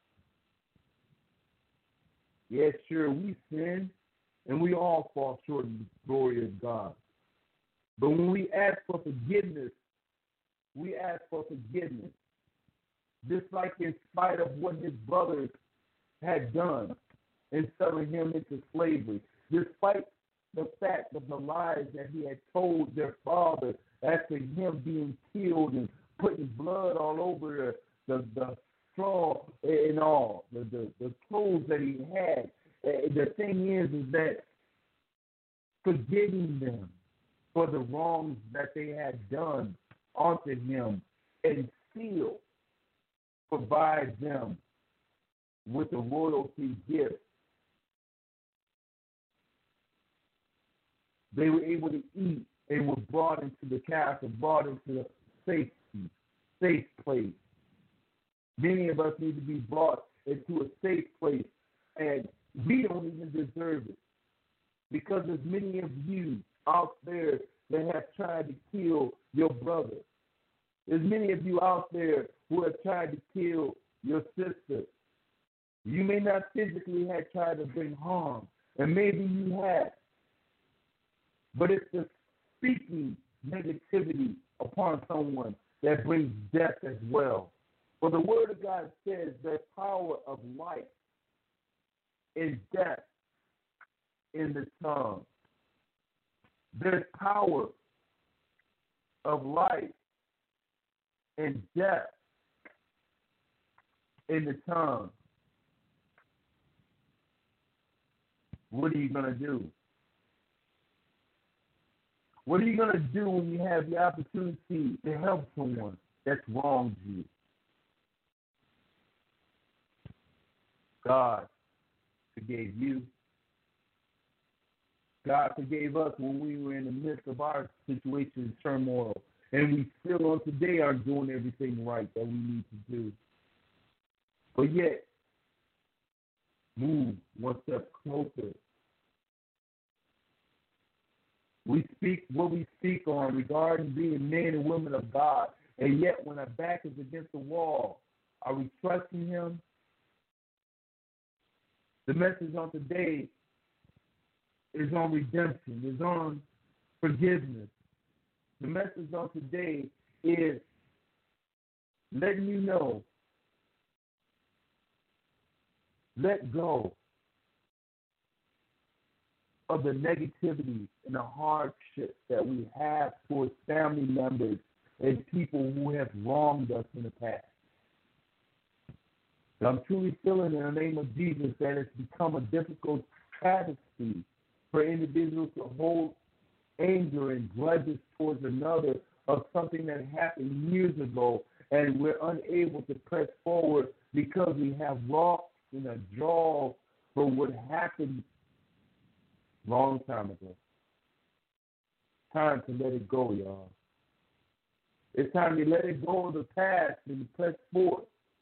Yes, sure, we sin, and we all fall short of the glory of God. But when we ask for forgiveness, we ask for forgiveness. Just like in spite of what his brothers had done in selling him into slavery, despite the fact of the lies that he had told their father after him being killed and putting blood all over the, the, the straw and all, the, the, the clothes that he had. The thing is, is that forgiving them for the wrongs that they had done unto him and still provide them with a royalty gift. They were able to eat and were brought into the castle, brought into the safety, safe place. Many of us need to be brought into a safe place, and we don't even deserve it. Because there's many of you out there that have tried to kill your brother. There's many of you out there who have tried to kill your sister. You may not physically have tried to bring harm, and maybe you have. But it's the speaking negativity upon someone that brings death as well. For the Word of God says there's power of life and death in the tongue. There's power of life and death in the tongue. What are you going to do? What are you going to do when you have the opportunity to help someone that's wronged you? God forgave you. God forgave us when we were in the midst of our situation and turmoil, and we still on today aren't doing everything right that we need to do. But yet, move one step closer. We speak what we speak on regarding being men and women of God, and yet when our back is against the wall, are we trusting him? The message on today is on redemption, is on forgiveness. The message on today is letting you know, let go of the negativity and the hardship that we have towards family members and people who have wronged us in the past. And I'm truly feeling in the name of Jesus that it's become a difficult travesty for individuals to hold anger and grudges towards another of something that happened years ago, and we're unable to press forward because we have rocks in a jaw for what happened a long time ago. Time to let it go, y'all. It's time to let it go of the past and press forward.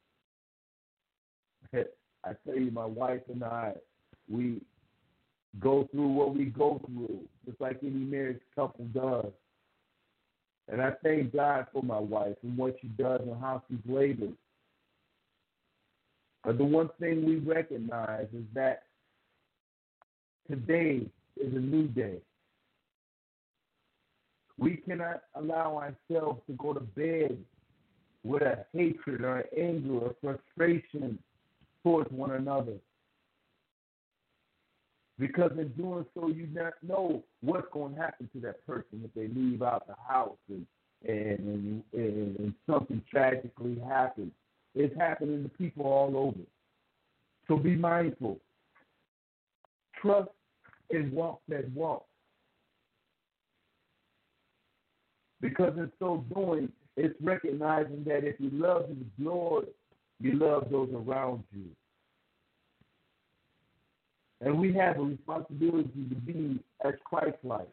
I tell you, my wife and I, we go through what we go through, just like any married couple does. And I thank God for my wife and what she does and how she's labored. But the one thing we recognize is that today is a new day. We cannot allow ourselves to go to bed with a hatred or anger or frustration towards one another. Because in doing so, you not know what's going to happen to that person if they leave out the house and and, and, and, and something tragically happens. It's happening to people all over. So be mindful. Trust and walk that walk. Because in so doing, it's recognizing that if you love His Lord, you love those around you. And we have a responsibility to be as Christ-like.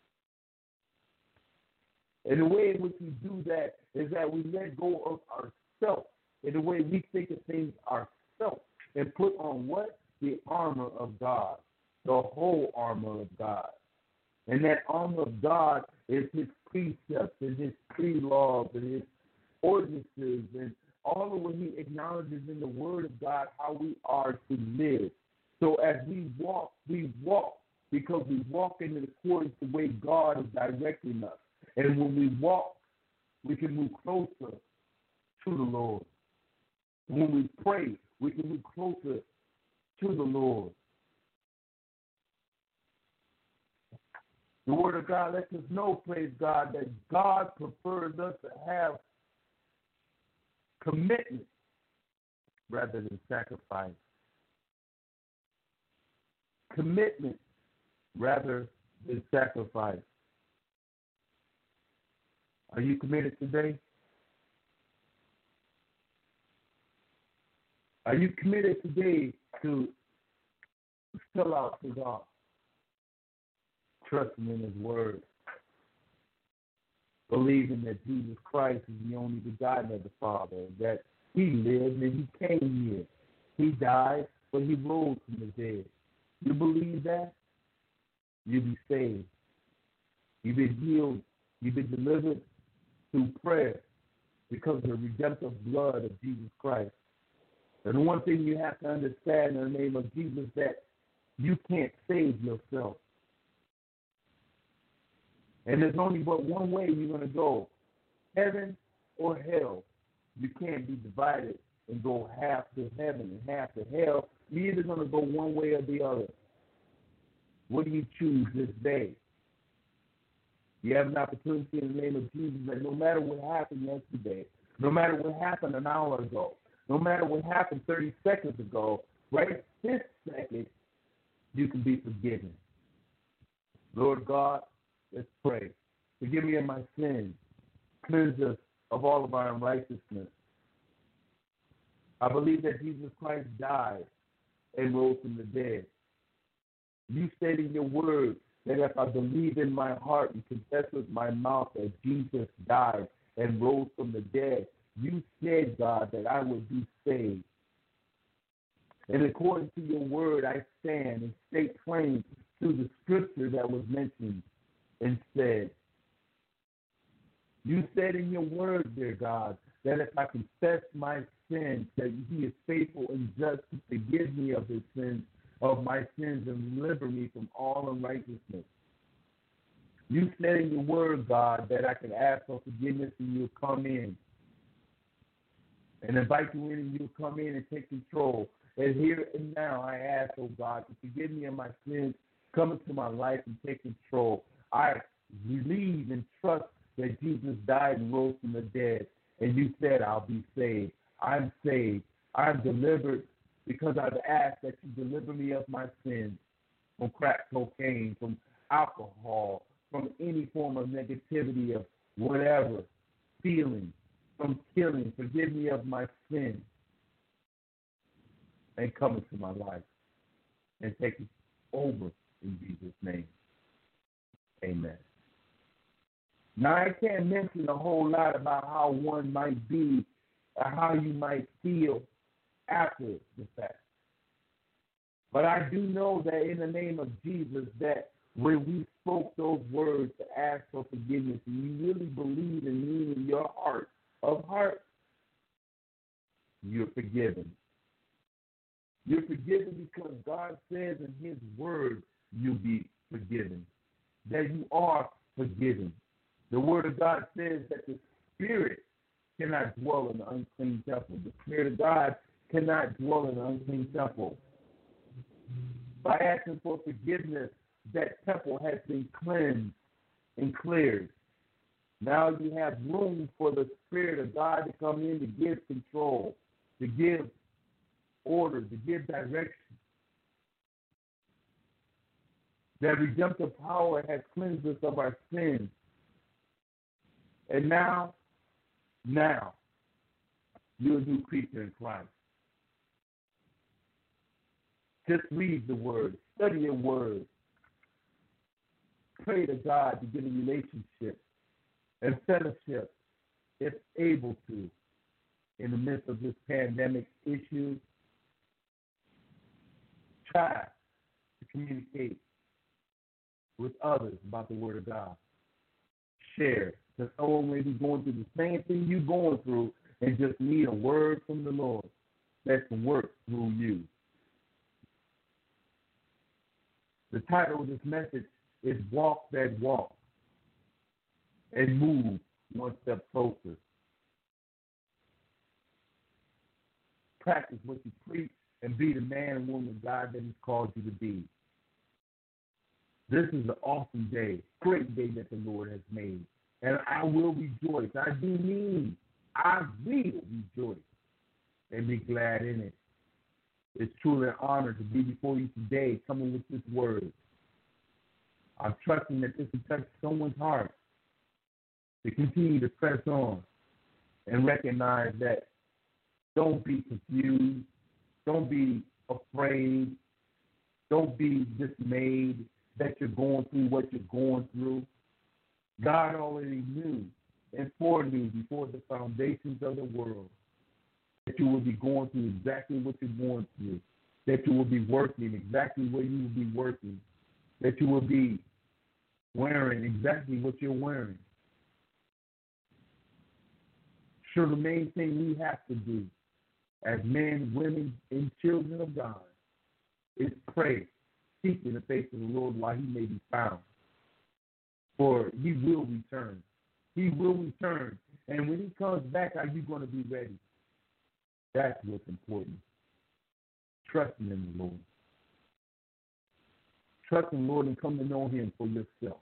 And the way in which we do that is that we let go of ourselves, in the way we think of things ourselves, and put on what? The armor of God, the whole armor of God. And that armor of God is His precepts and His pre-laws and His ordinances and all of what He acknowledges in the Word of God, how we are to live. So as we walk, we walk because we walk in accordance to the way God is directing us. And when we walk, we can move closer to the Lord. When we pray, we can move closer to the Lord. The Word of God lets us know, praise God, that God prefers us to have commitment rather than sacrifice. Commitment rather than sacrifice. Are you committed today? Are you committed today to sell out to God? Trusting in His Word. Believing that Jesus Christ is the only begotten of the Father, that He lived and He came here. He died, but He rose from the dead. You believe that? You'll be saved. You've been healed. You've been delivered through prayer because of the redemptive blood of Jesus Christ. And the one thing you have to understand in the name of Jesus is that you can't save yourself. And there's only but one way you're going to go, heaven or hell. You can't be divided and go half to heaven and half to hell. You're either going to go one way or the other. What do you choose this day? You have an opportunity in the name of Jesus that no matter what happened yesterday, no matter what happened an hour ago, no matter what happened thirty seconds ago, right this second, you can be forgiven. Lord God, let's pray. Forgive me of my sins. Cleanse us of all of our unrighteousness. I believe that Jesus Christ died and rose from the dead. You said in your word that if I believe in my heart and confess with my mouth that Jesus died and rose from the dead, you said, God, that I would be saved. And according to your word, I stand and state claim to the scripture that was mentioned and said. You said in your word, dear God, that if I confess my sins, that He is faithful and just to forgive me of His sins, of my sins, and deliver me from all unrighteousness. You said in your word, God, that I can ask for forgiveness and You'll come in. and invite you in, and you come in and take control. And here and now, I ask, oh God, to forgive me of my sins, come into my life and take control. I believe and trust that Jesus died and rose from the dead, and you said I'll be saved. I'm saved. I'm delivered because I've asked that you deliver me of my sins, from crack cocaine, from alcohol, from any form of negativity, of whatever, feeling, from killing. Forgive me of my sins and come into my life and take it over in Jesus' name. Amen. Now, I can't mention a whole lot about how one might be or how you might feel after the fact. But I do know that in the name of Jesus, that when we spoke those words to ask for forgiveness, and you really believe and mean in your heart of heart, you're forgiven. You're forgiven because God says in his word you'll be forgiven, that you are forgiven. The word of God says that the Spirit cannot dwell in the unclean temple. The Spirit of God cannot dwell in the unclean temple. By asking for forgiveness, that temple has been cleansed and cleared. Now you have room for the Spirit of God to come in to give control, to give order, to give direction. That redemptive power has cleansed us of our sins. And now, now, you're a new creature in Christ. Just read the word, study your word. Pray to God to get a relationship and fellowship, if able to, in the midst of this pandemic issue. Try to communicate with others about the word of God. Share. Because someone may be going through the same thing you're going through and just need a word from the Lord that can work through you. The title of this message is Walk That Walk and Move One Step Closer. Practice what you preach and be the man and woman of God that he's called you to be. This is an awesome day, great day that the Lord has made. And I will rejoice. I do mean I will rejoice and be glad in it. It's truly an honor to be before you today, coming with this word. I'm trusting that this will touch someone's heart to continue to press on and recognize that don't be confused, don't be afraid, don't be dismayed that you're going through what you're going through. God already knew and foreknew before the foundations of the world that you will be going through exactly what you're going through, that you will be working exactly where you will be working, that you will be wearing exactly what you're wearing. So the main thing we have to do as men, women, and children of God is pray, seek in the face of the Lord while he may be found. For he will return. He will return. And when he comes back, are you going to be ready? That's what's important. Trusting in the Lord. Trust in the Lord and come to know him for yourself.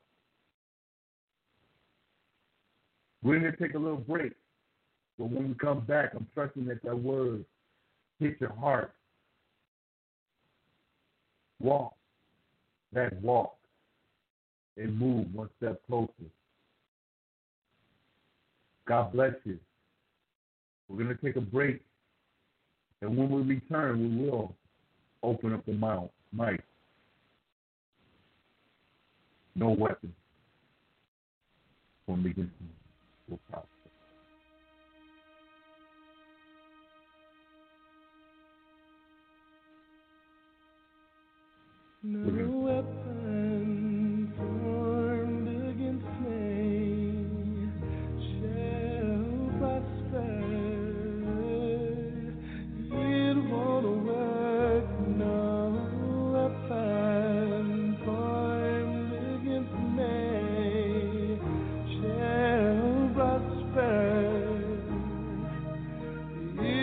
We're going to take a little break. But when we come back, I'm trusting that that word hit your heart. Walk that walk and move one step closer. God bless you. We're going to take a break. And when we return, we will open up the mouth, mic. No weapon from against me will prosper. No weapon formed against me shall prosper. It won't work. No weapon formed against me shall prosper.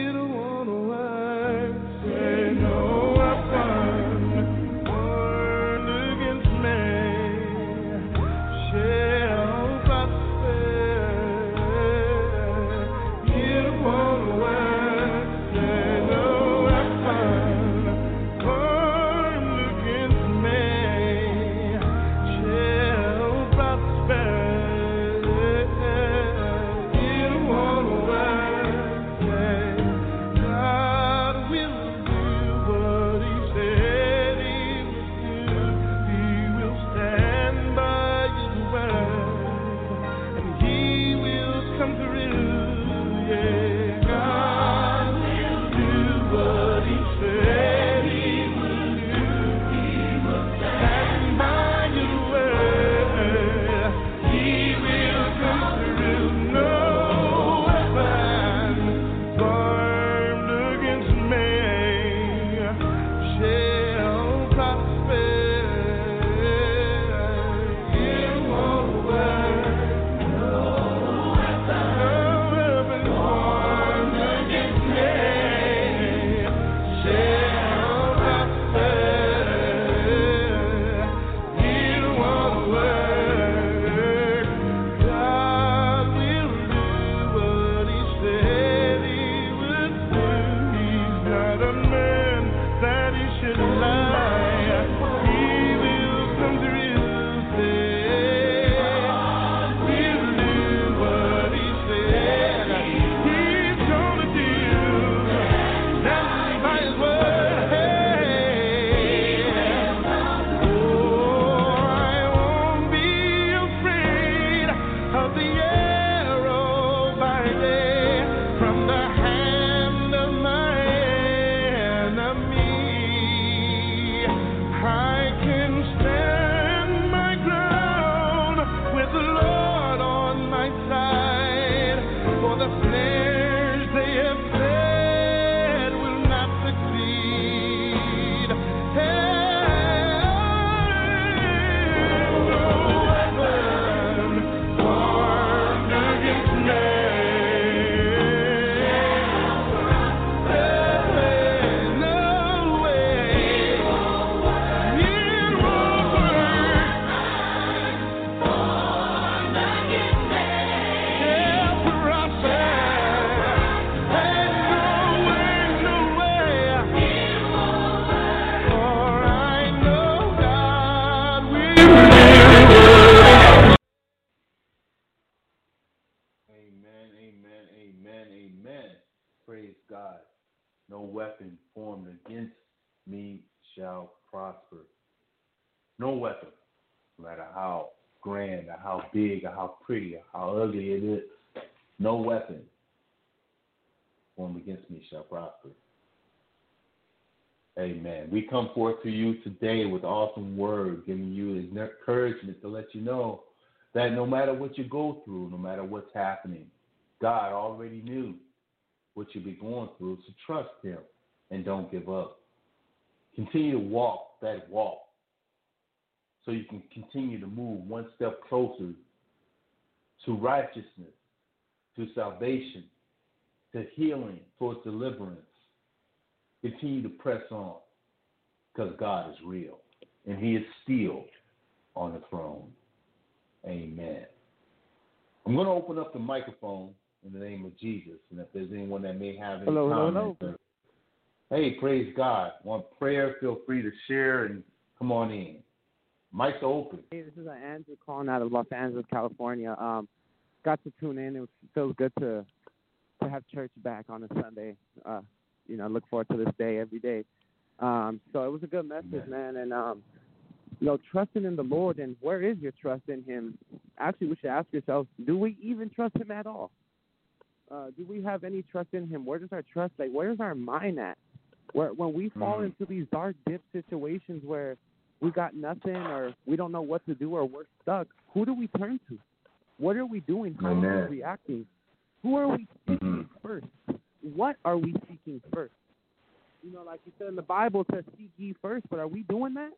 No weapon formed against me shall prosper. No weapon, no matter how grand or how big or how pretty or how ugly it is, no weapon formed against me shall prosper. Amen. We come forth to you today with awesome word, giving you encouragement to let you know that no matter what you go through, no matter what's happening, God already knew what you'll be going through, so trust him and don't give up. Continue to walk that walk so you can continue to move one step closer to righteousness, to salvation, to healing, towards deliverance. Continue to press on because God is real and he is still on the throne. Amen. I'm going to open up the microphone in the name of Jesus, and if there's anyone that may have any hello, comments, hello, or, hey, praise God. Want prayer, feel free to share and come on in. Mic's open. Hey, this is uh, Andrew calling out of Los Angeles, California. Um, got to tune in. It was, feels good to to have church back on a Sunday. Uh, you know, look forward to this day every day. Um, so it was a good message, man. And, um, you know, trusting in the Lord, and where is your trust in him? Actually, we should ask ourselves, do we even trust him at all? Uh, do we have any trust in him? Where does our trust, like, where's our mind at? Where, when we fall mm-hmm. into these dark dip situations where we got nothing or we don't know what to do or we're stuck, who do we turn to? What are we doing? How Amen. are we reacting? Who are we seeking mm-hmm. first? What are we seeking first? You know, like you said in the Bible, it says seek ye first, but are we doing that?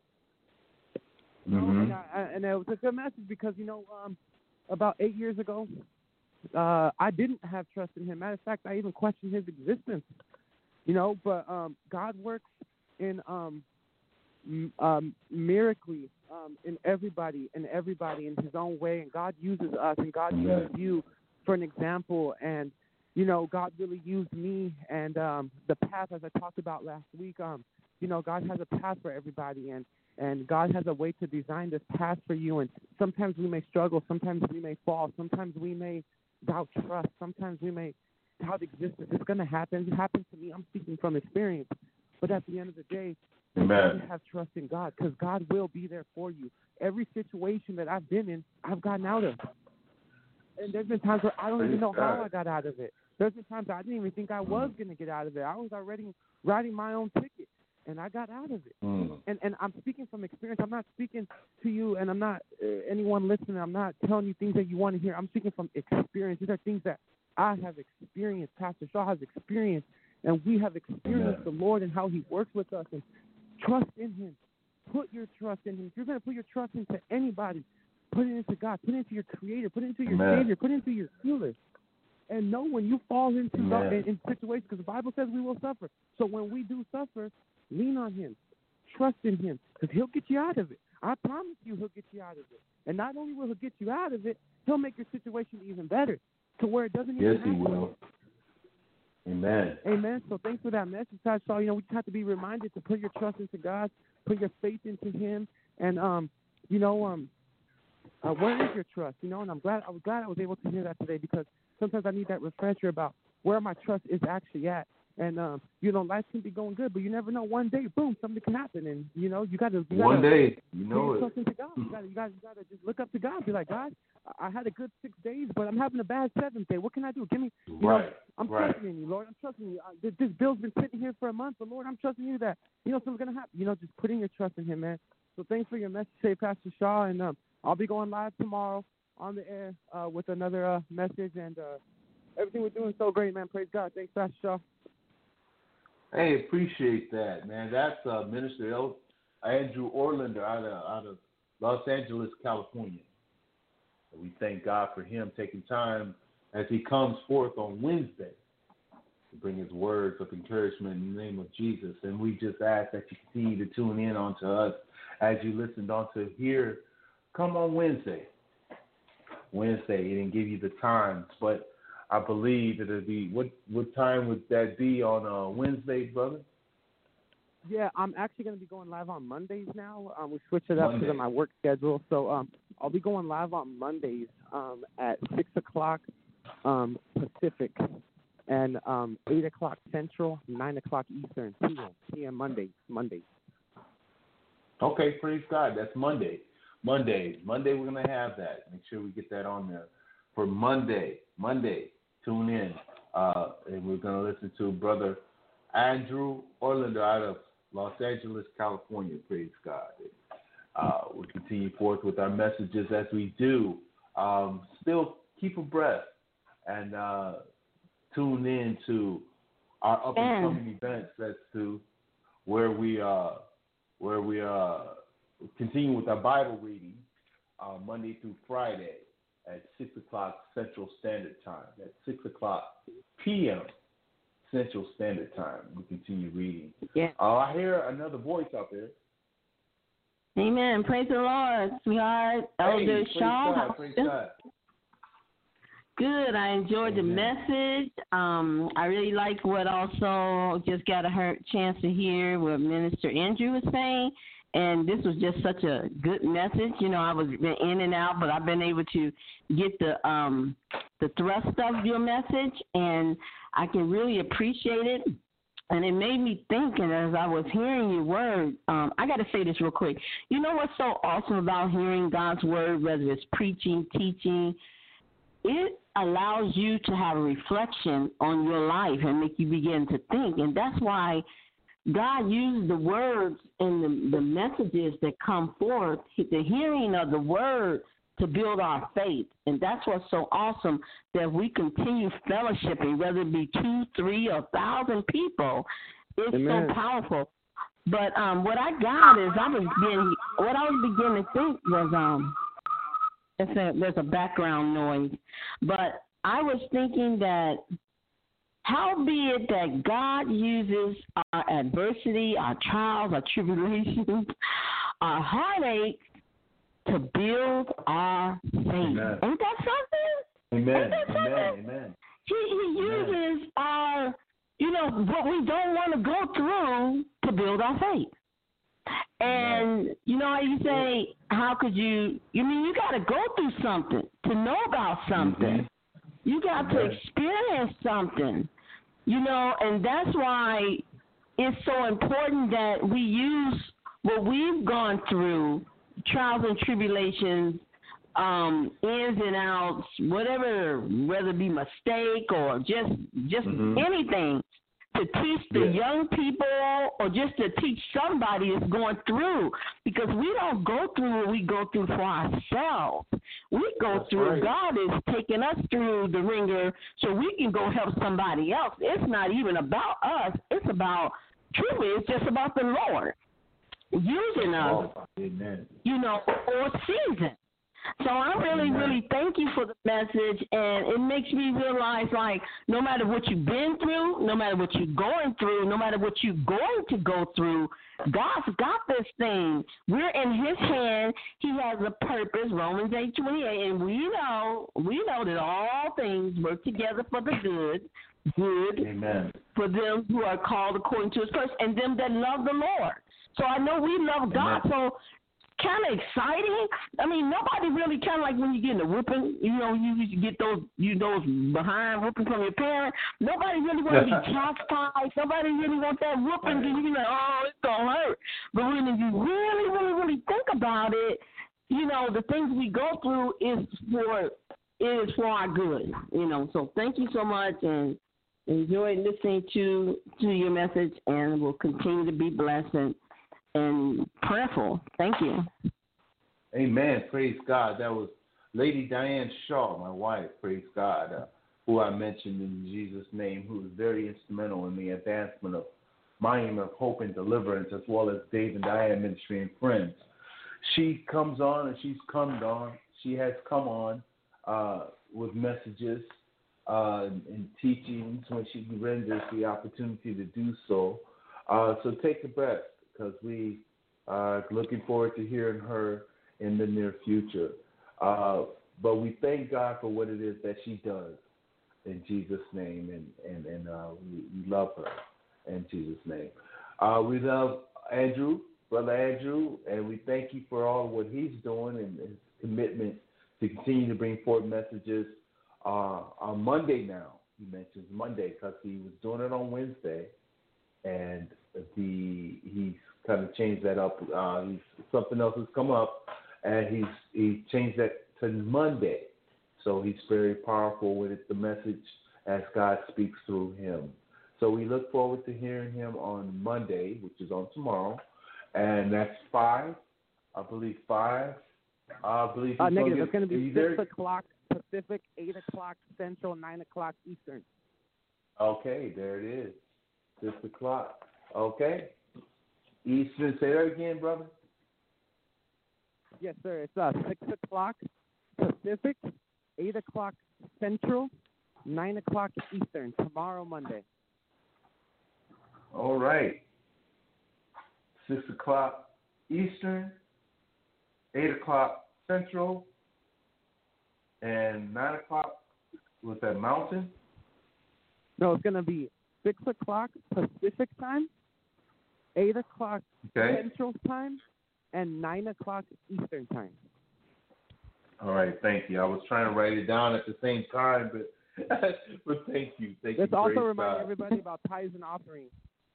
Mm-hmm. No, and, I, and it was a good message because, you know, um, about eight years ago, uh, I didn't have trust in him. Matter of fact, I even questioned his existence, you know, but um, God works in um, m- um, miraculously um, in everybody, in everybody in his own way, and God uses us, and God yeah. uses you for an example, and you know, God really used me and um, the path, as I talked about last week. Um, you know, God has a path for everybody, and, and God has a way to design this path for you. And sometimes we may struggle, sometimes we may fall, sometimes we may doubt trust, sometimes we may doubt existence. It's going to happen. It happened to me. I'm speaking from experience. But at the end of the day, you got to have trust in God because God will be there for you. Every situation that I've been in, I've gotten out of. And there's been times where I don't even know how I got out of it. There's been times I didn't even think I was going to get out of it. I was already writing my own ticket, and I got out of it. Mm. And and I'm speaking from experience. I'm not speaking to you, and I'm not uh, anyone listening. I'm not telling you things that you want to hear. I'm speaking from experience. These are things that I have experienced. Pastor Shaw has experienced, and we have experienced Amen. The Lord and how he works with us. And trust in him. Put your trust in him. If you're going to put your trust into anybody, put it into God. Put it into your Creator. Put it into your Amen. Savior. Put it into your healer. And know when you fall into God, in, in situations, because the Bible says we will suffer. So when we do suffer, lean on him. Trust in him, because he'll get you out of it. I promise you he'll get you out of it. And not only will he get you out of it, he'll make your situation even better to where it doesn't even Yes, happen. he will. Amen. Amen. So thanks for that message, Pastor Shaw. You know, we just have to be reminded to put your trust into God, put your faith into him, and, um, you know, um, uh, where is your trust? You know, and I'm glad I was glad I was able to hear that today because sometimes I need that refresher about where my trust is actually at. And, um, you know, life can be going good, but you never know. One day, boom, something can happen. And, you know, you got to. One day, you know it. Trust into God. You got you got you got to just look up to God. Be like, God, I had a good six days, but I'm having a bad seventh day. What can I do? Give me, you right. know, I'm right. trusting in you, Lord. I'm trusting you. This, this bill's been sitting here for a month, but, Lord, I'm trusting you that, you know, something's going to happen. You know, just putting your trust in him, man. So thanks for your message today, Pastor Shaw. And um, I'll be going live tomorrow on the air uh, with another uh, message. And uh, everything we're doing is so great, man. Praise God. Thanks, Pastor Shaw. Hey, appreciate that, man. That's uh, Minister El- Andrew Orlander out of out of Los Angeles, California. And we thank God for him taking time as he comes forth on Wednesday to bring his words of encouragement in the name of Jesus. And we just ask that you continue to tune in onto us as you listened on to here. Come on Wednesday. Wednesday, he didn't give you the times, but I believe it'll be, what what time would that be on uh, Wednesday, brother? Yeah, I'm actually going to be going live on Mondays now. Um, we switched it up Monday. because of my work schedule. So um, I'll be going live on Mondays um, at six o'clock um, Pacific. and um, eight o'clock Central, nine o'clock Eastern, p m Monday, Monday. Okay, praise God. That's Monday. Monday. Monday we're going to have that. Make sure we get that on there. For Monday, Monday, tune in. Uh, and we're going to listen to Brother Andrew Orlando out of Los Angeles, California. Praise God. Uh, we'll continue forth with our messages as we do. Um, still keep abreast and uh, tune in to our up and coming events as to where we uh, where we uh, continue with our Bible reading uh, Monday through Friday at six o'clock Central Standard Time. At six o'clock p.m. Central Standard Time, we continue reading. Yeah. Uh, I hear another voice out there. Amen. Praise the Lord, sweetheart. Elder hey, Shaw. Praise God, praise God. Good. I enjoyed Amen. the message. Um, I really like what also just got a heard, chance to hear what Minister Andrew was saying. And this was just such a good message. You know, I was been in and out, but I've been able to get the um, the thrust of your message, and I can really appreciate it. And it made me think, and as I was hearing your word, um, I got to say this real quick. You know what's so awesome about hearing God's word, whether it's preaching, teaching, it allows you to have a reflection on your life and make you begin to think. And that's why God used the words and the, the messages that come forth, the hearing of the word, to build our faith. And that's what's so awesome, that we continue fellowshipping, whether it be two, three, or a thousand people. It's Amen. so powerful. But um, what I got is I was beginning, what I was beginning to think was, um, it's a, there's a background noise, but I was thinking that how be it that God uses our adversity, our trials, our tribulations, our heartaches, to build our faith. Amen. Ain't that something? Amen. Ain't that something? Amen. Amen. He, he uses Amen. our, you know, what we don't want to go through to build our faith. And, Amen. you know how you say, how could you, you mean, you got to go through something to know about something. Mm-hmm. You got Amen. to experience something, you know, and that's why it's so important that we use what we've gone through, trials and tribulations, um, ins and outs, whatever, whether it be mistake or just just mm-hmm. anything, to teach the yeah. young people or just to teach somebody that's going through, because we don't go through what we go through for ourselves. We go that's through, right. God is taking us through the ringer so we can go help somebody else. It's not even about us. It's about, truly, it's just about the Lord using us, Amen. you know, for a season. So I really, Amen. really thank you for the message, and it makes me realize, like, no matter what you've been through, no matter what you're going through, no matter what you're going to go through, God's got this thing. We're in His hand. He has a purpose, Romans eight twenty-eight, and we know, we know that all things work together for the good, good Amen. for them who are called according to His purpose, and them that love the Lord. So I know we love God, Amen. so kind of exciting. I mean, nobody really kind of like when you get in a whooping, you know, you used to get those, you those behind whooping from your parent. Nobody really wants to be chastised. Nobody really wants that whooping because you be like, oh, it's going to hurt. But when you really, really, really think about it, you know, the things we go through is for, is for our good, you know. So thank you so much, and enjoyed listening to, to your message, and we'll continue to be blessed and and prayerful. Thank you. Amen. Praise God. That was Lady Diane Shaw, my wife, praise God, uh, who I mentioned in Jesus' name, who was very instrumental in the advancement of Monument of Hope and Deliverance, as well as Dave and Diane Ministry and Friends. She comes on, and she's come on. She has come on uh, with messages uh, and teachings when she renders the opportunity to do so. Uh, so take a breath, because we are looking forward to hearing her in the near future. Uh, but we thank God for what it is that she does in Jesus' name, and, and, and uh, we, we love her in Jesus' name. Uh, we love Andrew, Brother Andrew, and we thank you for all of what he's doing and his commitment to continue to bring forth messages uh, on Monday now, he mentions Monday because he was doing it on Wednesday, and the he's kind of changed that up. Uh, he's something else has come up, and he's he changed that to Monday. So he's very powerful with it, the message as God speaks through him. So we look forward to hearing him on Monday, which is on tomorrow, and that's five, I believe five. I believe Uh, he's negative. gonna It's going to get- be are you six there? o'clock Pacific, eight o'clock Central, nine o'clock Eastern. Okay, there it is. Six o'clock. Okay. Eastern, say that again, brother. Yes, sir. It's uh, six o'clock Pacific, eight o'clock Central, nine o'clock Eastern, tomorrow, Monday. All right. Six o'clock Eastern, eight o'clock Central, and nine o'clock, was that Mountain? No, it's going to be six o'clock Pacific time, eight o'clock Okay. Central time, and nine o'clock Eastern time. All right, thank you. I was trying to write it down at the same time, but but thank you. Thank Let's you. also Praise remind God. everybody about tithes and offerings.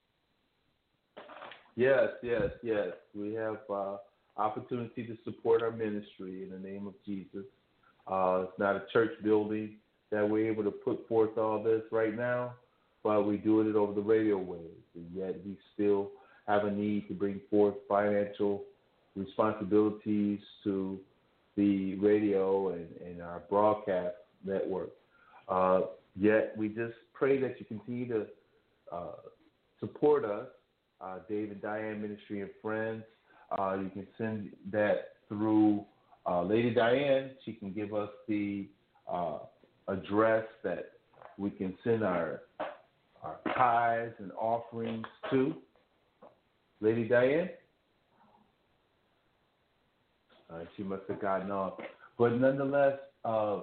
Yes, yes, yes. We have uh, opportunity to support our ministry in the name of Jesus. Uh, it's not a church building that we're able to put forth all this right now, but we do it over the radio waves, and yet we still have a need to bring forth financial responsibilities to the radio and, and our broadcast network. Uh, yet we just pray that you continue to uh, support us, uh, Dave and Diane Ministry and Friends. Uh, you can send that through uh, Lady Diane. She can give us the uh, address that we can send our, our tithes and offerings to. Lady Diane? Uh, she must have gotten off. But nonetheless, uh,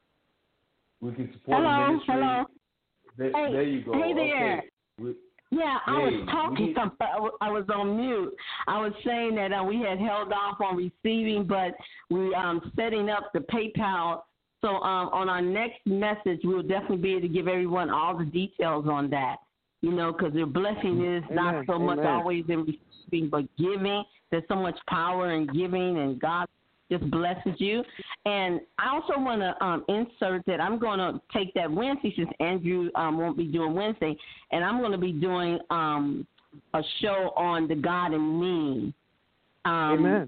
we can support Hello, the ministry. hello. There, Hey, there you go. hey there. Okay. We, Yeah, I Hey, was talking we- something. I wa- I was on mute. I was saying that uh, we had held off on receiving, but we um setting up the PayPal. So um on our next message, we'll definitely be able to give everyone all the details on that. You know, because the blessing is not Amen, so much amen. always in receiving, but giving. There's so much power in giving, and God just blesses you. And I also want to um, insert that I'm going to take that Wednesday, since Andrew um, won't be doing Wednesday, and I'm going to be doing um, a show on the God in me. Um, Amen.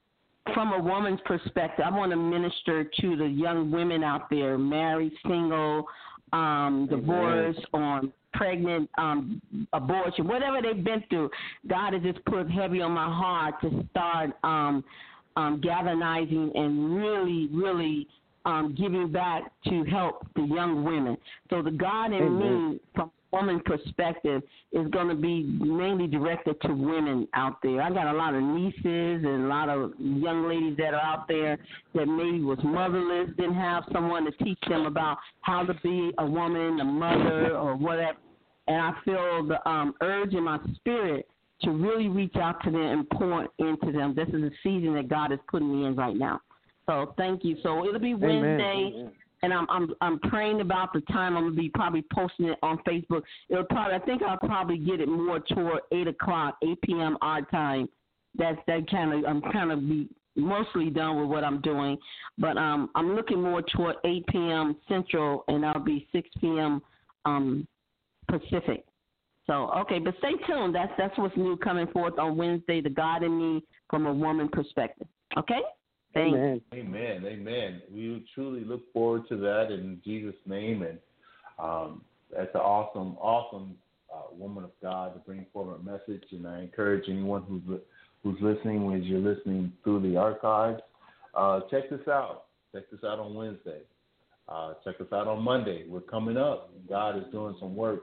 From a woman's perspective, I want to minister to the young women out there, married, single, um, divorced, or pregnant, um, abortion, whatever they've been through. God has just put heavy on my heart to start um, um, galvanizing and really, really um, giving back to help the young women. So the God in Amen. me, from a woman's perspective, is going to be mainly directed to women out there. I got a lot of nieces and a lot of young ladies that are out there that maybe was motherless, didn't have someone to teach them about how to be a woman, a mother, or whatever. And I feel the um, urge in my spirit to really reach out to them and pour into them. This is a season that God is putting me in right now. So thank you. So it'll be Wednesday. Amen. And I'm I'm I'm praying about the time. I'm gonna be probably posting it on Facebook. It'll probably I think I'll probably get it more toward eight o'clock, eight p.m. our time. That's that kind of I'm kind of be mostly done with what I'm doing, but um I'm looking more toward eight p.m. Central, and that'll be six p.m. um Pacific. So okay, but stay tuned. That's that's what's new coming forth on Wednesday. The God in me from a woman perspective. Okay. Thanks. Amen. Amen. Amen. We truly look forward to that in Jesus' name. And um, that's an awesome, awesome uh, woman of God to bring forward a message. And I encourage anyone who's who's listening, as you're listening through the archives, uh, check this out. Check this out on Wednesday. Uh, check us out on Monday. We're coming up. God is doing some works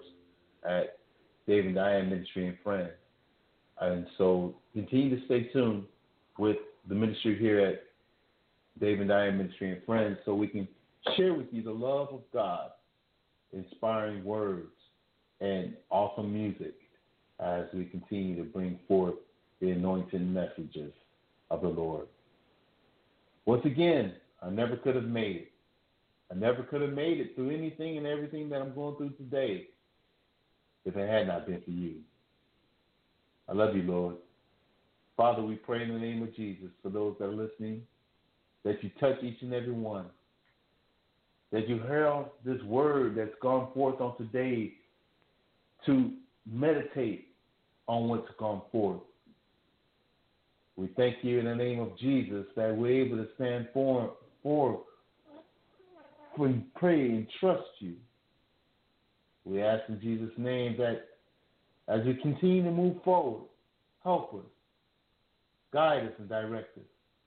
at Dave and Diane Ministry and Friends. And so continue to stay tuned with the ministry here at Dave and Diane Ministry and Friends, so we can share with you the love of God, inspiring words, and awesome music as we continue to bring forth the anointed messages of the Lord. Once again, I never could have made it I never could have made it through anything and everything that I'm going through today if it had not been for you. I love you, Lord. Father, we pray in the name of Jesus for those that are listening, that you touch each and every one, that you hear this word that's gone forth on today to meditate on what's gone forth. We thank you in the name of Jesus that we're able to stand for, for, for pray and trust you. We ask in Jesus' name that as we continue to move forward, help us, guide us, and direct us.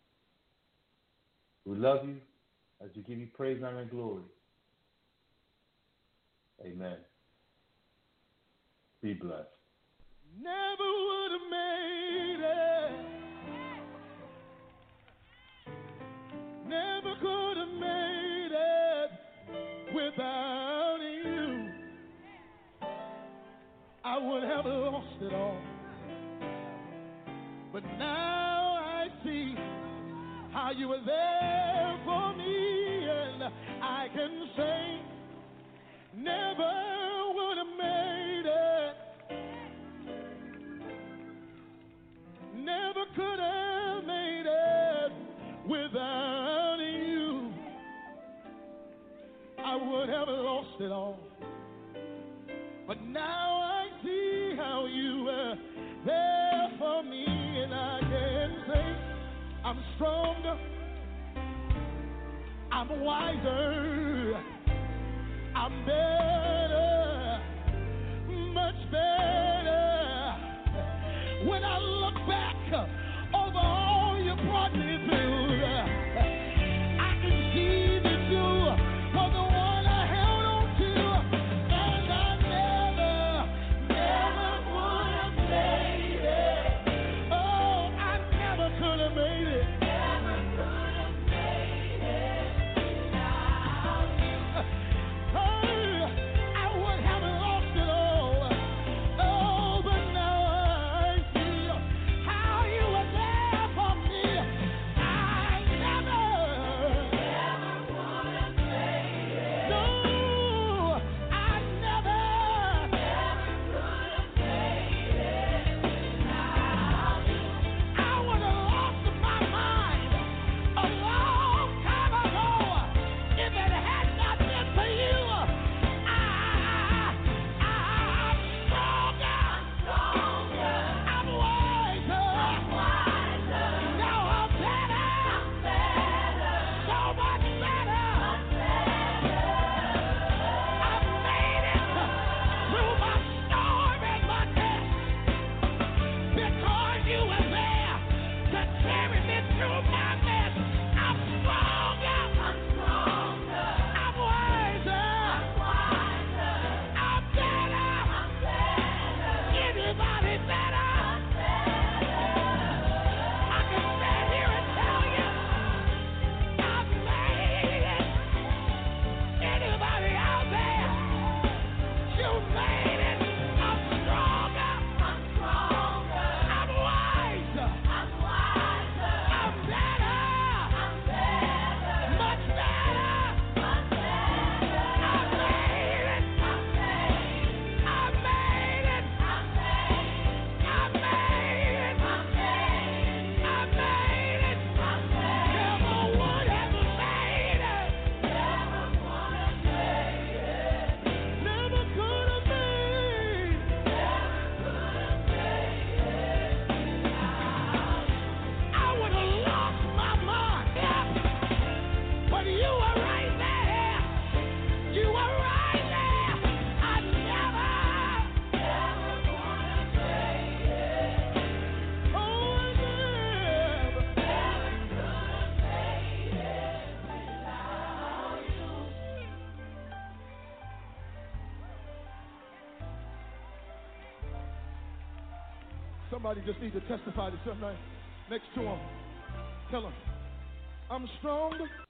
We love you as we give you praise, honor, and glory. Amen. Be blessed. Never would have made it. Never could have made it without you. I would have lost it all. But now I see how you were there for me, and I can say, never would have made it. Never could have made it without you. I would have lost it all. But now I see how you were there for me, and I can say I'm stronger, I'm wiser, I'm better, much better. When I look back over all you brought me through, I can see that you were the one I held on to, and I never, never would have made it. Oh, I never could have made it. Never could have made it without you. Oh, I would have lost it all. Oh, but now I see how you were there for me. I never, never would have made it. No, I never, never could have made it without you. I would have lost my mind a long time ago if it had not been for you. I, I'm stronger, stronger. I'm wiser, I'm wiser. Now I'm better, I'm better. So much better, I'm better. I've made it through my storm and my test because you were there to carry me through my mess. I'm stronger, I'm stronger. I'm wiser, I'm wiser. I'm better, I'm better. Anybody better? I'm better. I can stand here and tell you, I've made it. Anybody out there? You made it. I'm stronger, I'm stronger. I'm wiser, I'm wiser. I'm better, I'm better. Much better, much better. I made it, I made it. I made it, I made it. I made it, I made it. I made it, I made it. Never would have made it. Never would have made it. Never could have made it. Never could have made it without you. I would have lost my mind, yeah. But you were right there. You were right there. I never, never would have made it. Oh, I never, never could have made it without you. Somebody just needs to testify to somebody next to him. Tell him, I'm strong.